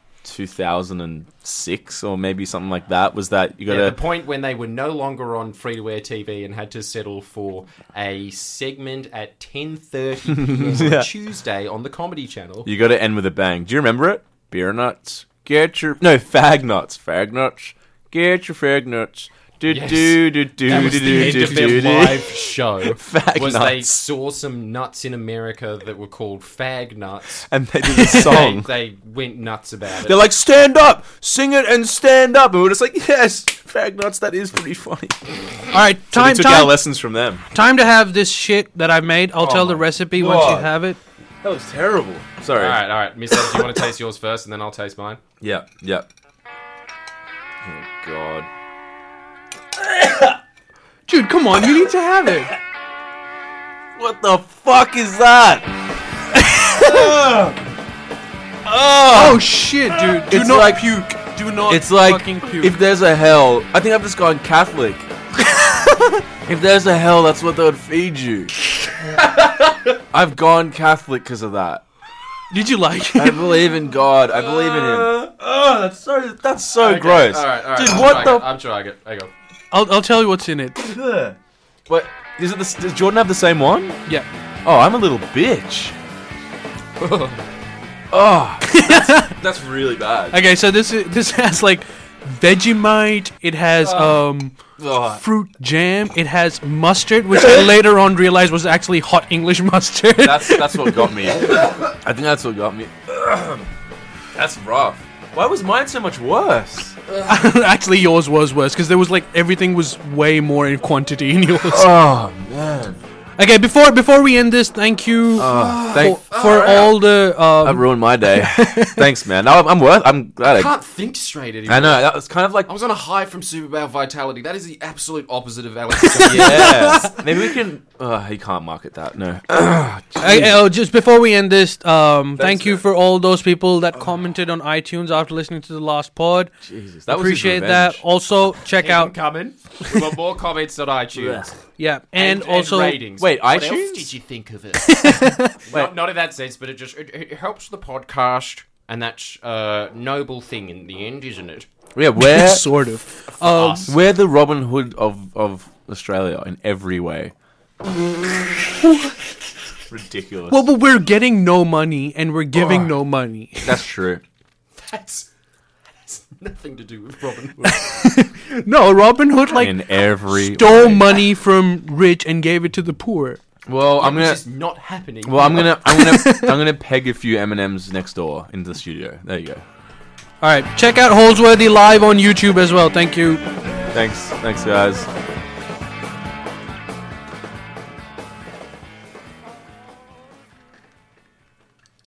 [SPEAKER 2] 2006 or maybe something like that, was that you
[SPEAKER 1] Yeah,
[SPEAKER 2] gotta.
[SPEAKER 1] the point when they were no longer on free-to-air TV and had to settle for a segment at 10:30 p.m. on
[SPEAKER 2] Yeah.
[SPEAKER 1] Tuesday on the Comedy Channel.
[SPEAKER 2] You got to end with a bang. Do you remember it? Beer nuts. Fag nuts. Fag nuts. Get your fag nuts. Do
[SPEAKER 1] Yes.
[SPEAKER 2] do do do
[SPEAKER 1] That
[SPEAKER 2] do
[SPEAKER 1] was
[SPEAKER 2] do
[SPEAKER 1] the end
[SPEAKER 2] do
[SPEAKER 1] of their
[SPEAKER 2] do do.
[SPEAKER 1] live show.
[SPEAKER 2] Fag
[SPEAKER 1] was they
[SPEAKER 2] nuts.
[SPEAKER 1] saw some nuts in America that were called fag nuts.
[SPEAKER 2] And they did a song.
[SPEAKER 1] They went nuts about it.
[SPEAKER 2] They're like, stand up, sing it, and stand up. And we're just like, yes, fag nuts. That is pretty funny.
[SPEAKER 3] All right,
[SPEAKER 2] So we
[SPEAKER 3] time
[SPEAKER 2] took our
[SPEAKER 3] time
[SPEAKER 2] lessons from them.
[SPEAKER 3] time to have this shit that I made. I'll tell the recipe once you
[SPEAKER 2] God.
[SPEAKER 3] have it.
[SPEAKER 2] That was terrible. Sorry.
[SPEAKER 1] All right, Miss Love, do you want to taste yours first, and then I'll taste mine?
[SPEAKER 2] Yeah. Oh God.
[SPEAKER 3] Dude, come on, you need to have it.
[SPEAKER 2] What the fuck is that?
[SPEAKER 3] Oh shit, dude. Do
[SPEAKER 2] It's
[SPEAKER 3] not
[SPEAKER 2] like-
[SPEAKER 3] puke. Do not
[SPEAKER 2] It's like
[SPEAKER 3] fucking puke.
[SPEAKER 2] if there's a hell. I think I've just gone Catholic. If there's a hell, that's what they would feed you. I've gone Catholic because of that.
[SPEAKER 3] Did you like
[SPEAKER 2] I
[SPEAKER 3] it?
[SPEAKER 2] believe in God. I believe in Him. Oh, that's so
[SPEAKER 1] Okay,
[SPEAKER 2] gross.
[SPEAKER 1] All right.
[SPEAKER 2] Dude,
[SPEAKER 1] I'm
[SPEAKER 2] what
[SPEAKER 1] trying
[SPEAKER 2] the?
[SPEAKER 1] it. I'm trying it. Hang on.
[SPEAKER 3] I'll tell you what's in it.
[SPEAKER 2] What? Is it? Does Jordan have the same one?
[SPEAKER 3] Yeah.
[SPEAKER 2] Oh, I'm a little bitch. Oh, that's really bad.
[SPEAKER 3] Okay, so this has like Vegemite. It has
[SPEAKER 2] Oh.
[SPEAKER 3] fruit jam. It has mustard, which I later on realized was actually hot English mustard.
[SPEAKER 2] That's what got me. I think that's what got me. That's rough. Why was mine so much worse?
[SPEAKER 3] Actually, yours was worse because there was like everything was way more in quantity in yours.
[SPEAKER 2] Oh man.
[SPEAKER 3] Okay, before we end this, thank you for all the.
[SPEAKER 2] That ruined my day. Thanks, man. No, I'm glad
[SPEAKER 1] I
[SPEAKER 2] I.
[SPEAKER 1] can't think straight anymore.
[SPEAKER 2] I know that was kind of like.
[SPEAKER 1] I was on a high from Superbowl Vitality. That is the absolute opposite of Alex.
[SPEAKER 2] Yeah. Maybe we can. He can't market that. No.
[SPEAKER 3] Just before we end this, thank you for all those people that commented on iTunes after listening to the last pod.
[SPEAKER 2] Jesus, that
[SPEAKER 3] appreciate
[SPEAKER 2] was his revenge.
[SPEAKER 3] that. Also, check
[SPEAKER 1] Keep
[SPEAKER 3] out.
[SPEAKER 1] them coming. We want more comments on iTunes.
[SPEAKER 3] Yeah, and also
[SPEAKER 1] ratings.
[SPEAKER 2] Wait,
[SPEAKER 1] what
[SPEAKER 2] iTunes?
[SPEAKER 1] else did you think of it? not in that sense, but it helps the podcast, and that's a noble thing in the end, isn't it?
[SPEAKER 2] Yeah, we're
[SPEAKER 3] sort of.
[SPEAKER 2] we're the Robin Hood of Australia in every way. Ridiculous.
[SPEAKER 3] Well, but we're getting no money and we're giving no money.
[SPEAKER 2] That's true.
[SPEAKER 1] That's nothing to do with Robin Hood.
[SPEAKER 3] No, Robin Hood
[SPEAKER 2] In every
[SPEAKER 3] stole
[SPEAKER 2] way.
[SPEAKER 3] money from rich and gave it to the poor.
[SPEAKER 2] Well, I'm
[SPEAKER 1] Which
[SPEAKER 2] gonna.
[SPEAKER 1] is not happening.
[SPEAKER 2] Well, I'm gonna peg a few M&Ms next door into the studio. There you go.
[SPEAKER 3] All right, check out Holsworthy live on YouTube as well. Thank you.
[SPEAKER 2] Thanks, guys.